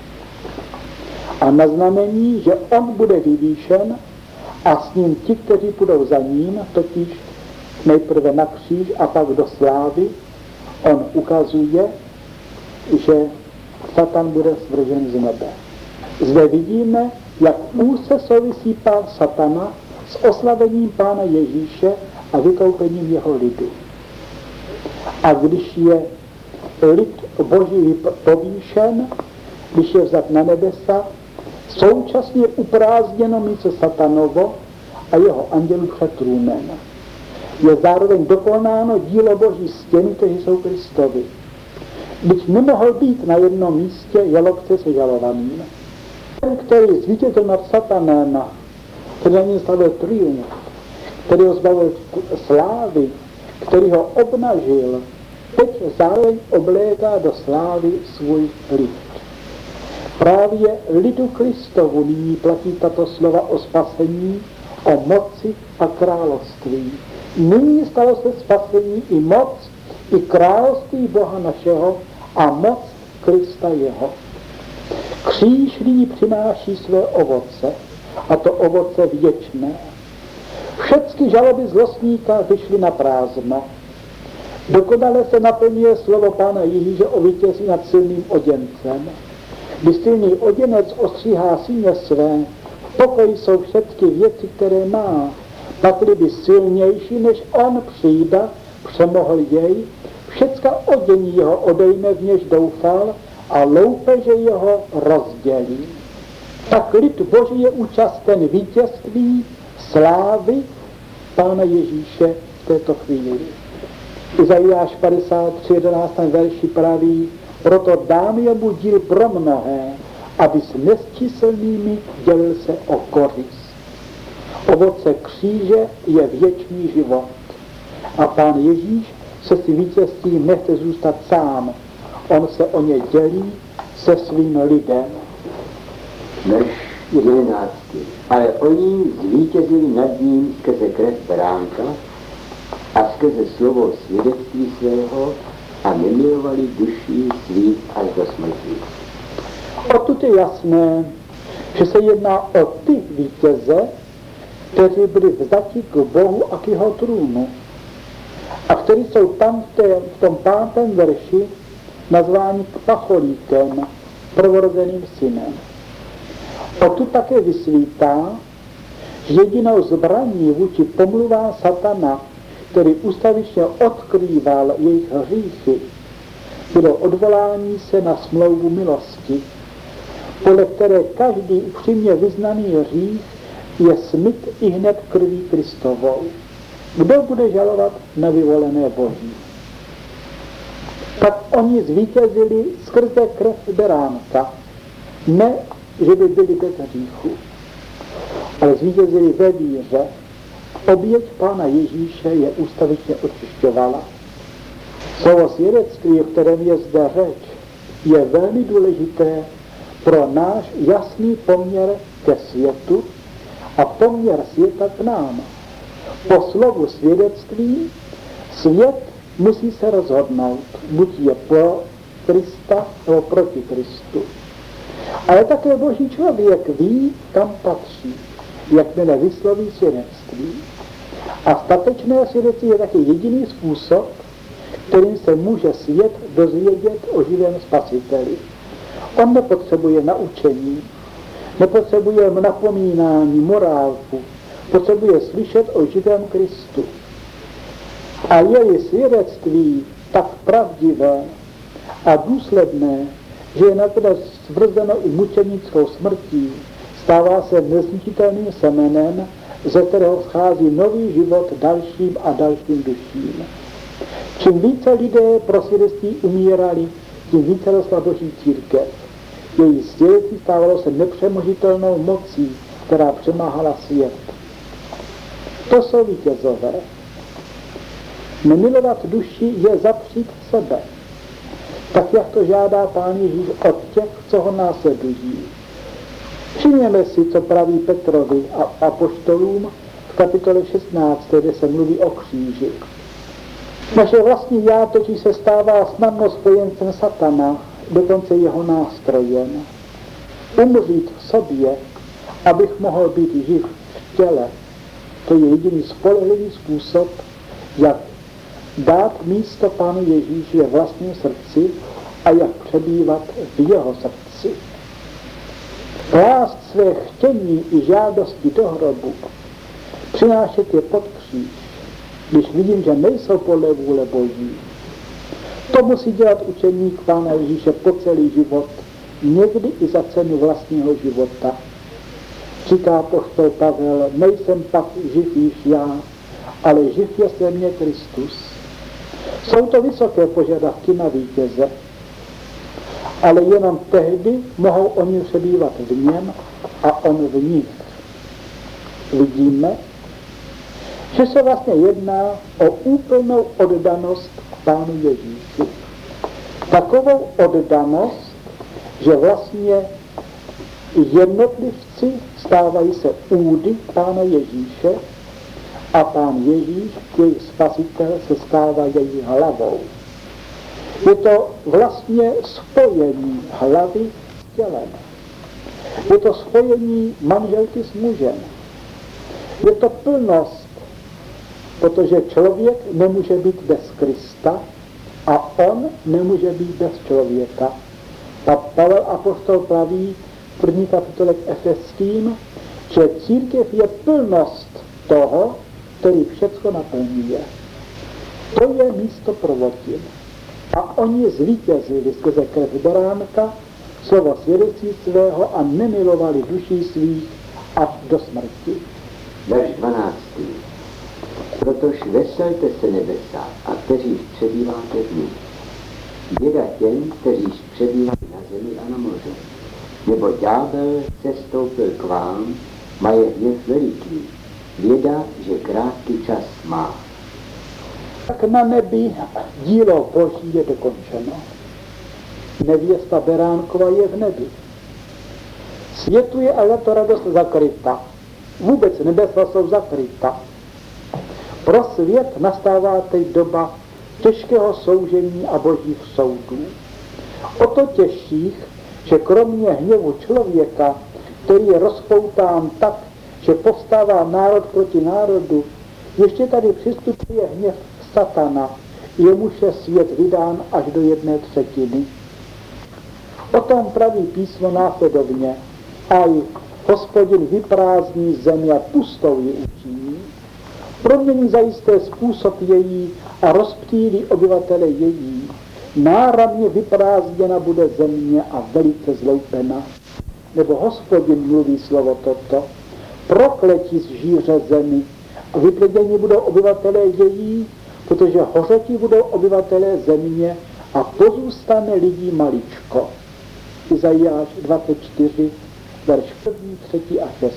A na znamení, že on bude vyvýšen a s ním ti, kteří půjdou za ním, totiž nejprve na kříž a pak do slávy, on ukazuje, že Satan bude svržen z nebe. Zde vidíme, jak úzce souvisí pád satana s oslavením pána Ježíše a vykoupením jeho lidu. A když je lid boží povýšen, když je vzat na nebesa, současně uprázněno místo satanovo a jeho andělů před trůnem. Je zároveň dokonáno dílo boží stěny, kteří jsou Kristovi. Byť nemohl být na jednom místě, je lobce se žalovaným. Ten, který zvítězil nad satanem, který na něj stavil triumf, který ho zbavil slávy, který ho obnažil, teď zároveň obléká do slávy svůj lid. Právě lidu Kristovu nyní platí tato slova o spasení, o moci a království. Nyní stalo se spasení i moc, i království Boha našeho a moc Krista jeho. Kříž nyní přináší své ovoce, a to ovoce věčné. Všechny žaloby zlostníka vyšly na prázdno. Dokonale se naplňuje slovo pána Ježíše o vítězství nad silným oděncem. Když silný oděnec ostříhá síně své, v pokoji jsou všechny věci, které má. Pakli by silnější, než on přijde, přemohl jej, všecka odění jeho odejme, v něž doufal, a loupeže jeho rozdělí. Tak lid Boží je účasten vítězství, slávy pána Ježíše v této chvíli. Izajáš 53, 11. verši praví: proto dám jemu díl pro mnohé, aby s nesčíselnými dělil se o korist. Ovoce kříže je věčný život. A pán Ježíš se si vítězstvím nechce zůstat sám. On se o ně dělí se svým lidem. Verš 11. Ale oni zvítězili nad ním skrze krev beránka a skrze slovo svědectví svého a nemilovali duší svých až do smrti. Odtud je jasné, že se jedná o ty vítěze, kteří byli vzati k Bohu a k jeho trůnu a kteří jsou tam v tom 5. verši nazváni pacholíkem, prvorozeným synem. Odtud také vysvítá, že jedinou zbraní vůči pomluvám satana, který ustavičně odkrýval jejich hříchy, bylo odvolání se na smlouvu milosti, podle které každý upřímně vyznaný hřích je smyt i hned krví Kristovou. Kdo bude žalovat nevyvolené Boží? Tak oni zvítězili skrze krev beránka. Ne, že by byli bez hříchu, ale zvítězili ve víře. Oběť pána Ježíše je ústavičně očišťovala. Slovo svědectví, o kterém je zde řeč, je velmi důležité pro náš jasný poměr ke světu a poměr světa k nám. Po slovu svědectví svět musí se rozhodnout, buď je pro Krista nebo proti Kristu. Ale také Boží člověk ví, kam patří, jakmile vysloví svědectví. A statečné svědectví je taky jediný způsob, kterým se může svět dozvědět o živém Spasiteli. On nepotřebuje naučení, nepotřebuje napomínání, morálku, potřebuje slyšet o živém Kristu. A je-li svědectví tak pravdivé a důsledné, že je nakonec stvrzeno i mučenickou smrtí, stává se nezničitelným semenem, ze kterého schází nový život dalším a dalším duším. Čím více lidé pro svědectví umírali, tím více rostla Boží církev. Její svědectví stávalo se nepřemožitelnou mocí, která přemáhala svět. To jsou vítězové. Nemilovat duši je zapřít sebe, tak jak to žádá Pán Ježíš od těch, co ho následují. Všimněme si, co praví Petrovi a apoštolům v kapitole 16, kde se mluví o kříži. Naše vlastní já totiž se stává snadno spojencem satana, dokonce jeho nástrojem. Umřít v sobě, abych mohl být živ v těle, to je jediný spolehlivý způsob, jak dát místo Pánu Ježíši ve vlastním srdci a jak přebývat v jeho srdci. Klást své chtění i žádosti do hrobu, přinášet je pod kříž, když vidím, že nejsou podle vůle Boží. To musí dělat učeník Pána Ježíše po celý život, někdy i za cenu vlastního života. Říká apoštol Pavel, nejsem pak živ již já, ale živ je se mně Kristus. Jsou to vysoké požadavky na vítěze, ale jenom tehdy mohou oni přebývat v něm a on v nich. Vidíme, že se vlastně jedná o úplnou oddanost k Pánu Ježíši. Takovou oddanost, že vlastně jednotlivci stávají se údy Pána Ježíše a Pán Ježíš, jejich spasitel, se stává její hlavou. Je to vlastně spojení hlavy s tělem. Je to spojení manželky s mužem. Je to plnost, protože člověk nemůže být bez Krista a on nemůže být bez člověka. A Pavel apoštol praví v 1. kapitole k Efeským, že církev je plnost toho, který všecko naplňuje. To je místo prvotin. A oni zvítězili skrze krev beránka, slovo svědectví svého a nemilovali duší svých až do smrti. Verš 12. Protož veselte se nebesa a kteříž přebýváte v nich. Běda těm, kteříž přebývají na zemi a na moři. Nebo ďábel sestoupil k vám, maje hněv veliký. Běda, že krátký čas má. Tak na nebi dílo Boží je dokončeno. Nevěsta Beránkova je v nebi. Světu je ale to radost zakryta. Vůbec nebesa jsou zakryta. Pro svět nastává teď doba těžkého soužení a Božích soudů. O to těžších, že kromě hněvu člověka, který je rozpoután tak, že povstává národ proti národu, ještě tady přistupuje hněv satana, jemuž je svět vydán až do 1/3. O tom praví písmo následovně. Aj Hospodin vyprázdní zemi a pustou ji učiní, promění zajisté způsob její a rozptýlí obyvatele její. Náramně vyprázdněna bude země a velice zloupena. Nebo Hospodin mluví slovo toto. Prokletí zžíře zemi a vypledění budou obyvatelé její, protože hořetí budou obyvatelé země a pozůstane lidí maličko. Izajáš 24, verš 1., 3. a 6.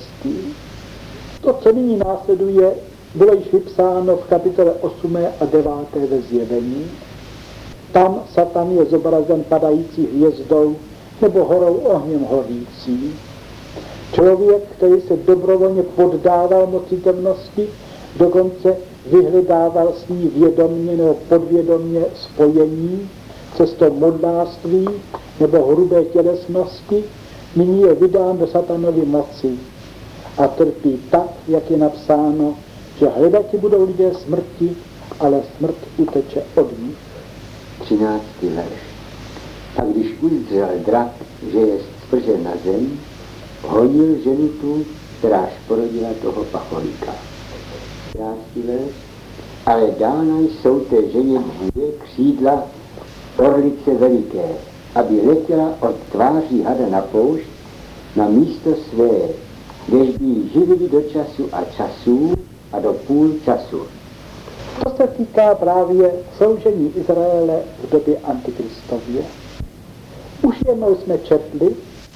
To, co nyní následuje, bylo již vypsáno v kapitole 8. a 9. ve Zjevení. Tam Satan je zobrazen padající hvězdou nebo horou ohněm hořící. Člověk, který se dobrovolně poddával moci temnosti, dokonce vyhledával s ní vědomně nebo podvědomně spojení cestou modlářství nebo hrubé tělesnosti, nyní je vydán do satanovy moci a trpí tak, jak je napsáno, že hledati budou lidé smrti, ale smrt uteče od nich. 13. verš. A když uzřel drak, že je spržen na zem, honil ženu tu, kteráž porodila toho pacholíka. 13. verš. Ale dána jsou té ženě dvě křídla orlice veliké, aby letěla od tváří hada na poušť na místo své, kdež by ji živili do času a časů a do půl času. To se týká právě soužení Izraele v době Antikristově. Už jednou jsme četli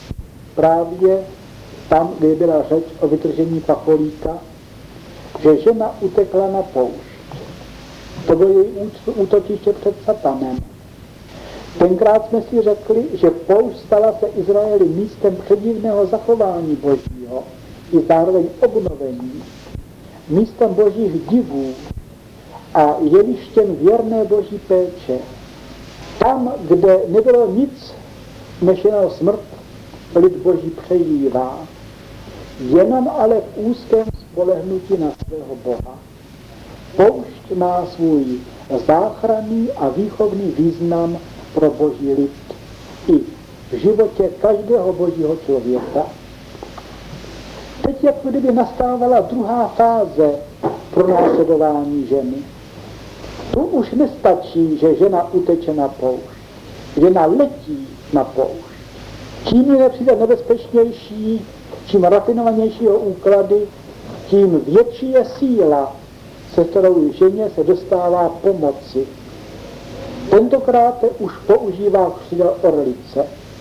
právě tam, kde byla řeč o vytržení pacholíka, že žena utekla na poušť. To bylo její útočiště před Satanem. Tenkrát jsme si řekli, že poušť stala se Izraeli místem předivného zachování Božího i zároveň obnovení, místem Božích divů a jevištěm věrné Boží péče. Tam, kde nebylo nic, než jenom smrt, lid Boží přejívá, jenom ale v úzkém spolehnutí na svého Boha. Poušť má svůj záchranný a výchovný význam pro Boží lid i v životě každého Božího člověka. Teď jako kdyby nastávala druhá fáze pronásledování ženy. Tu už nestačí, že žena uteče na poušť. Žena letí na poušť. Čím je nepřítel nebezpečnější, čím rafinovanějšího úklady, tím větší je síla, se kterou ženě se dostává pomoci. Tentokrát už používá křídel orlice.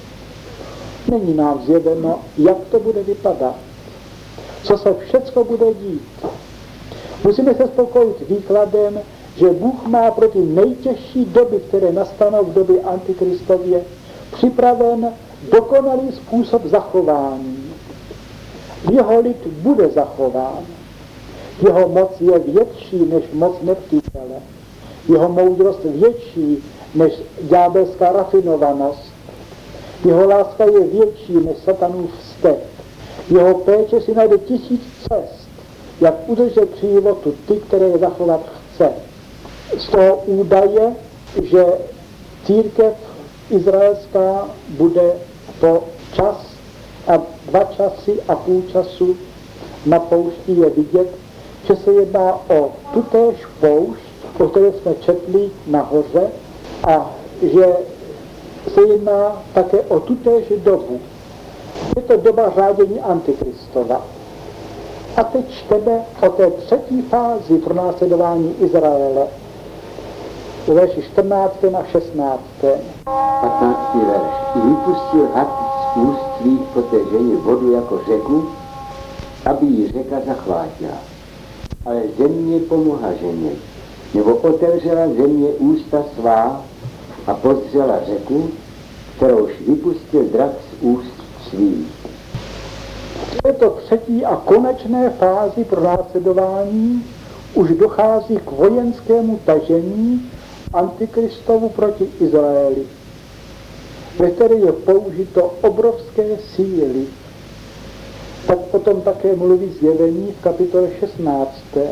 Není nám zjeveno, jak to bude vypadat, co se všecko bude dít. Musíme se spokojit výkladem, že Bůh má pro ty nejtěžší doby, které nastanou v době Antikristově, připraven dokonalý způsob zachování. Jeho lid bude zachován. Jeho moc je větší než moc nepřítele. Jeho moudrost větší než ďábelská rafinovanost. Jeho láska je větší než satanův vztek. Jeho péče si najde 1000 cest, jak udržet při životu ty, které zachovat chce. Z toho údaje, že církev izraelská bude po čas a 2 časy a půl času na poušti je vidět, že se jedná o tutéž poušť, o které jsme četli nahoře, a že se jedná také o tutéž dobu. Je to doba řádění Antikristova. A teď čteme o té třetí fázi pronásledování Izraele. U verši 14. a 16. 15. verš. I vypustil had z úst svých po té ženě vodu jako řeku, aby ji řeka zachvátila. Ale země pomohla ženě, nebo otevřela země ústa svá a pozřela řeku, kterouž vypustil drak z úst svých. V této třetí a konečné fázi pronásledování už dochází k vojenskému tažení Antikristovu proti Izraeli, ve které je použito obrovské síly. Tak potom také mluví Zjevení v kapitole 16.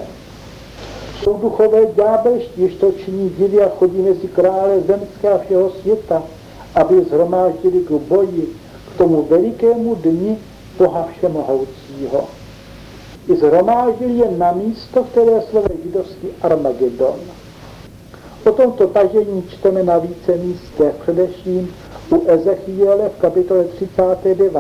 Jsou duchové ďábelští, jež to činí divy a chodí mezi krále zemské a všeho světa, aby zhromáždili k boji, k tomu velikému dni Boha všemohoucího. I zhromáždili je na místo, které slove židovský Armagedon. O tomto tažení čteme na více místech, především u Ezechiele v kapitole 39.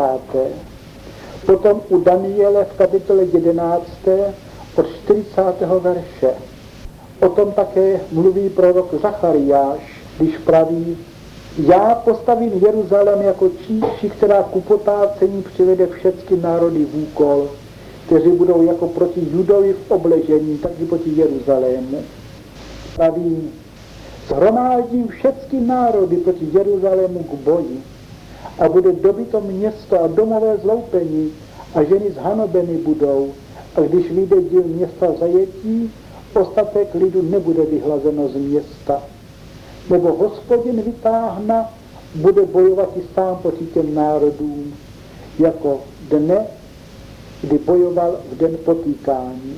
Potom u Daniele v kapitole 11. od 40. verše. O tom také mluví prorok Zachariáš, když praví: já postavím Jeruzalém jako číši, která ku potácení přivede všechny národy v úkol, kteří budou jako proti Judovi v obležení, tak i proti Jeruzalému. Praví: Shromáždím všechny národy proti Jeruzalému k boji a bude dobyto město a domové zloupení a ženy zhanobeny budou. A když vyjde díl města v zajetí, ostatek lidu nebude vyhlazeno z města. Nebo Hospodin vytáhne, bude bojovat i sám proti těm národům, jako dne, kdy bojoval v den potýkání.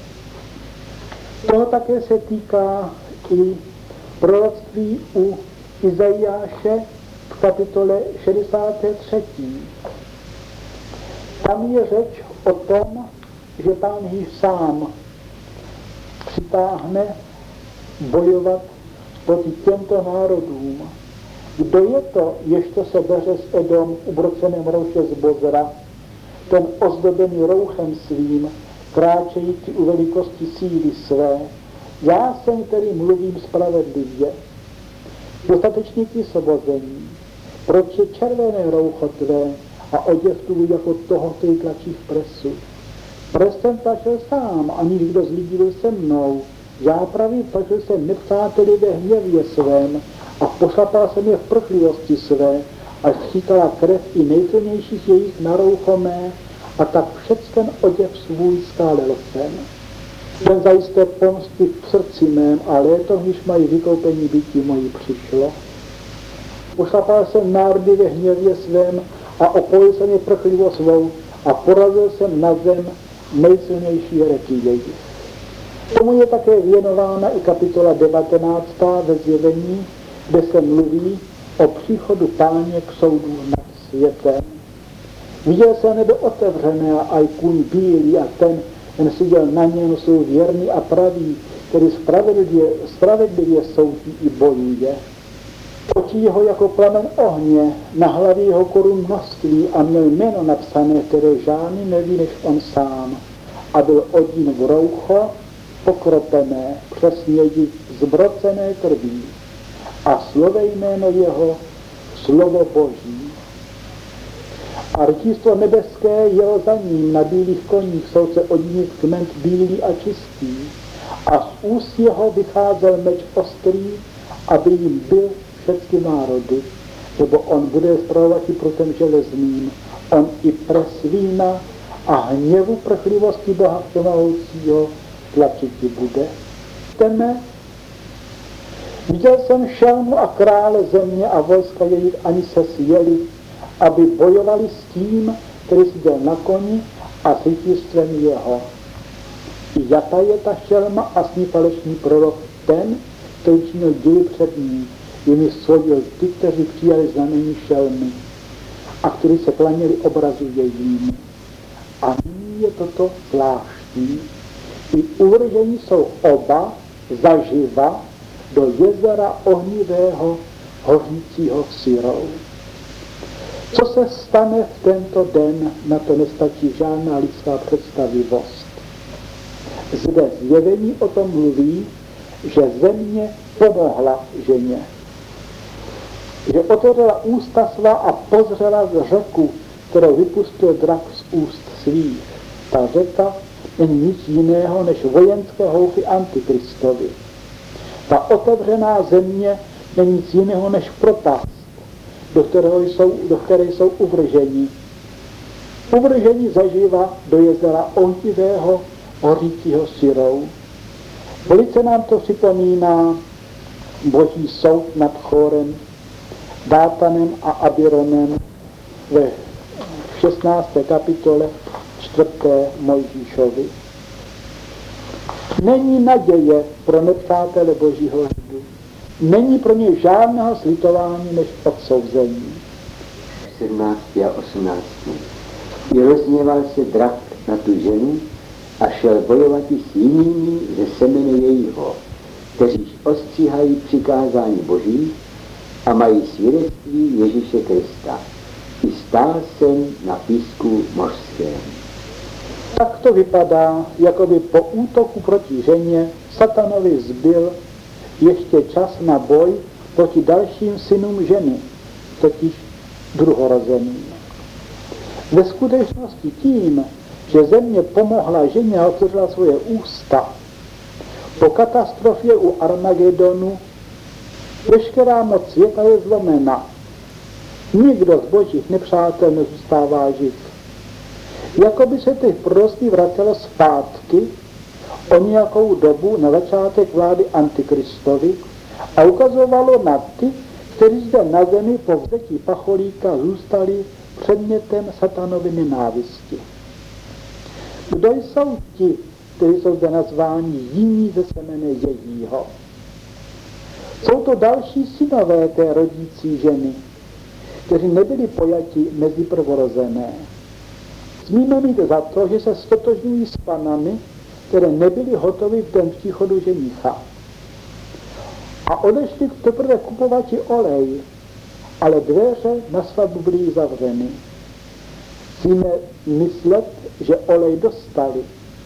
Toho také se týká i proroctví u Izajáše v kapitole 63. Tam je řeč o tom, že Pán Ježíš sám přitáhne bojovat proti těmto národům. Kdo je to, ježto se beře z Edom ubroceném rouše z Bozra, ten ozdobený rouchem svým, kráčející u velikosti síly své? Já jsem, který mluvím spravedlivě. Dostatečně k vysvobození. Proč je červené roucho tvé a oděv tvůj jako toho, který tlačí v presu? Pres jsem tlačil sám, ani nikdo z lidí byl se mnou. Já pravý tlačil jsem nepřáteli ve hněvě svém a pošlapal jsem je v prchlivosti své, až stříkala krev i nejsilnějších jejich na roucho mé, a tak všecken oděv svůj skálel jsem. Ten zajisté pomsty v srdci mém a léto, když mají vykoupení bytí mojí přišlo. Pošlapal jsem národy ve hněvě svém a opojil jsem je prchlivo svou a porazil jsem na zem nejsilnější řeky jejich. Tomu je také věnována i kapitola 19. ve Zjevení, kde se mluví o příchodu Páně k soudu nad světem. Viděl jsem nebe otevřené a i kůň bílý a ten seděl na něm, jsou věrný a pravý, který spravedlivě soudí i bojuje. Oči jeho jako plamen ohně, na hlavě jeho korun množství a měl jméno napsané, které žádný neví než on sám. A byl odín v roucho, pokropené, přesněji zbrocené krví. A slové jméno jeho, slovo Boží. A rytístvo nebeské jelo za ním, na bílých koních jsou se odínit kment bílý a čistý. A z úst jeho vycházel meč ostrý, aby jim byl všechny národy, nebo on bude spravovat i prutem železným, on i pres vína a hněvu prchlivosti Boha všemohoucího tlačiti bude. Čteme, viděl jsem šelmu a krále země a vojska jejich, ani se sjeli, aby bojovali s tím, který seděl na koni a s rytířstvem jeho. I jata je ta šelma a s ní falešný prorok, ten, který činil díly před ním, jimi svodil ty, kteří přijali znamení šelmy a kteří se klaněli obrazu jejím. A nyní je toto zvláštní. I uvržení jsou oba zaživa do jezera ohnivého, hořícího syrou. Co se stane v tento den, na to nestačí žádná lidská představivost. Zde Zjevení o tom mluví, že země pomohla ženě. Že otevřela ústa svá a pozřela z řeku, kterou vypustil drak z úst svých. Ta řeka není nic jiného než vojenské houfy Antikristovi. Ta otevřená země není nic jiného než propast, do které jsou uvrženi. Uvrženi zaživa do jezera ohnivého, hořícího syrou. Velice nám to připomíná Boží soud nad Chórem, Dátanem a Abironem ve 16. kapitole 4. Mojžíšovi. Není naděje pro nepřátele Božího lidu. Není pro ně žádného slitování než odsouzení. 17. a 18. I rozněval se drak na tu ženu a šel bojovat i s jinými ze semene jejího, kteříž ostříhají přikázání Boží a mají svědectví Ježíše Krista. I stál jsem na písku mořském. Tak to vypadá, jako by po útoku proti ženě satanovi zbyl ještě čas na boj proti dalším synům ženy, totiž druhorozeným. Ve skutečnosti tím, že země pomohla ženě a otevřela svoje ústa, po katastrofě u Armagedonu Veškerá moc světa je zlomena. Nikdo z božích nepřátel nezůstává živ. Jakoby se těch proroctví vracelo zpátky o nějakou dobu na začátek vlády Antikristovi a ukazovalo na ty, kteří zde na zemi po vzetí pacholíka zůstali předmětem satanovy nenávisti. Kdo jsou ti, kteří jsou zde nazváni jiní ze semene Jejího? Jsou to další synové té rodící ženy, kteří nebyli pojati mezi prvorozené. Smíme mít za to, že se stotožňují s panami, které nebyly hotovy v den příchodu ženicha. A odešli teprve kupovati olej, ale dveře na svatbu byly zavřeny. Smíme myslet, že olej dostali.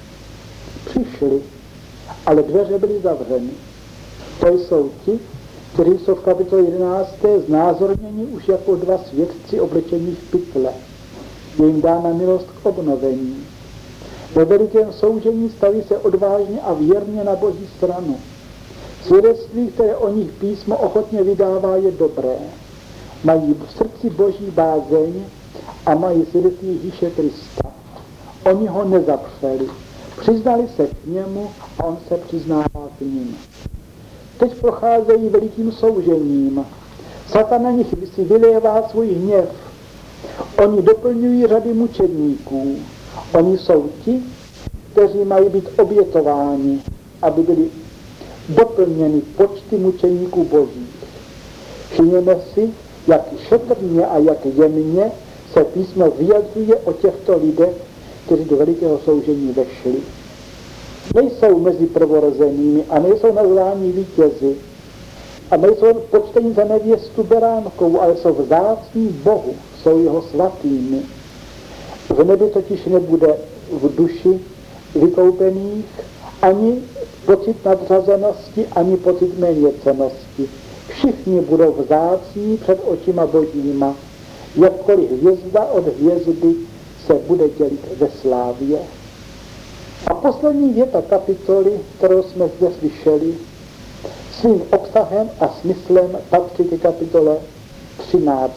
Přišli, ale dveře byly zavřeny. To jsou ti, kteří jsou v kapitole 11. znázorněni už jako dva svědci oblečení v pytle. Je jim dána milost k obnovení. Ve velikém soužení staví se odvážně a věrně na Boží stranu. Svědectví, které o nich písmo ochotně vydává, je dobré. Mají v srdci Boží bázeň a mají svědectví Ježíše Krista. Oni ho nezapřeli. Přiznali se k němu a on se přiznává k ním. Teď procházejí velikým soužením. Satan na nich si vylévá svůj hněv. Oni doplňují řady mučedníků. Oni jsou ti, kteří mají být obětováni, aby byli doplněny počty mučeníků božích. Všimněme si, jak šetrně a jak jemně se písmo vyjadřuje o těchto lidech, kteří do velikého soužení vešli. Nejsou mezi prvorozenými a nejsou nazváni vítězi a nejsou počtení za nevěstu beránkou, ale jsou vzácní Bohu, jsou jeho svatými. V nebi totiž nebude v duši vykoupených ani pocit nadřazenosti, ani pocit méněcennosti. Všichni budou vzácní před očima božíma, jakkoliv hvězda od hvězdy se bude dělit ve slávě. A poslední věta kapitoly, kterou jsme zde slyšeli, svým obsahem a smyslem patří ke kapitole 13.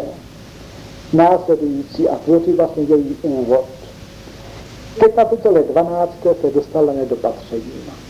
následující a tvoří vlastně její úvod. Ke kapitole 12. se dostala nedopatřením.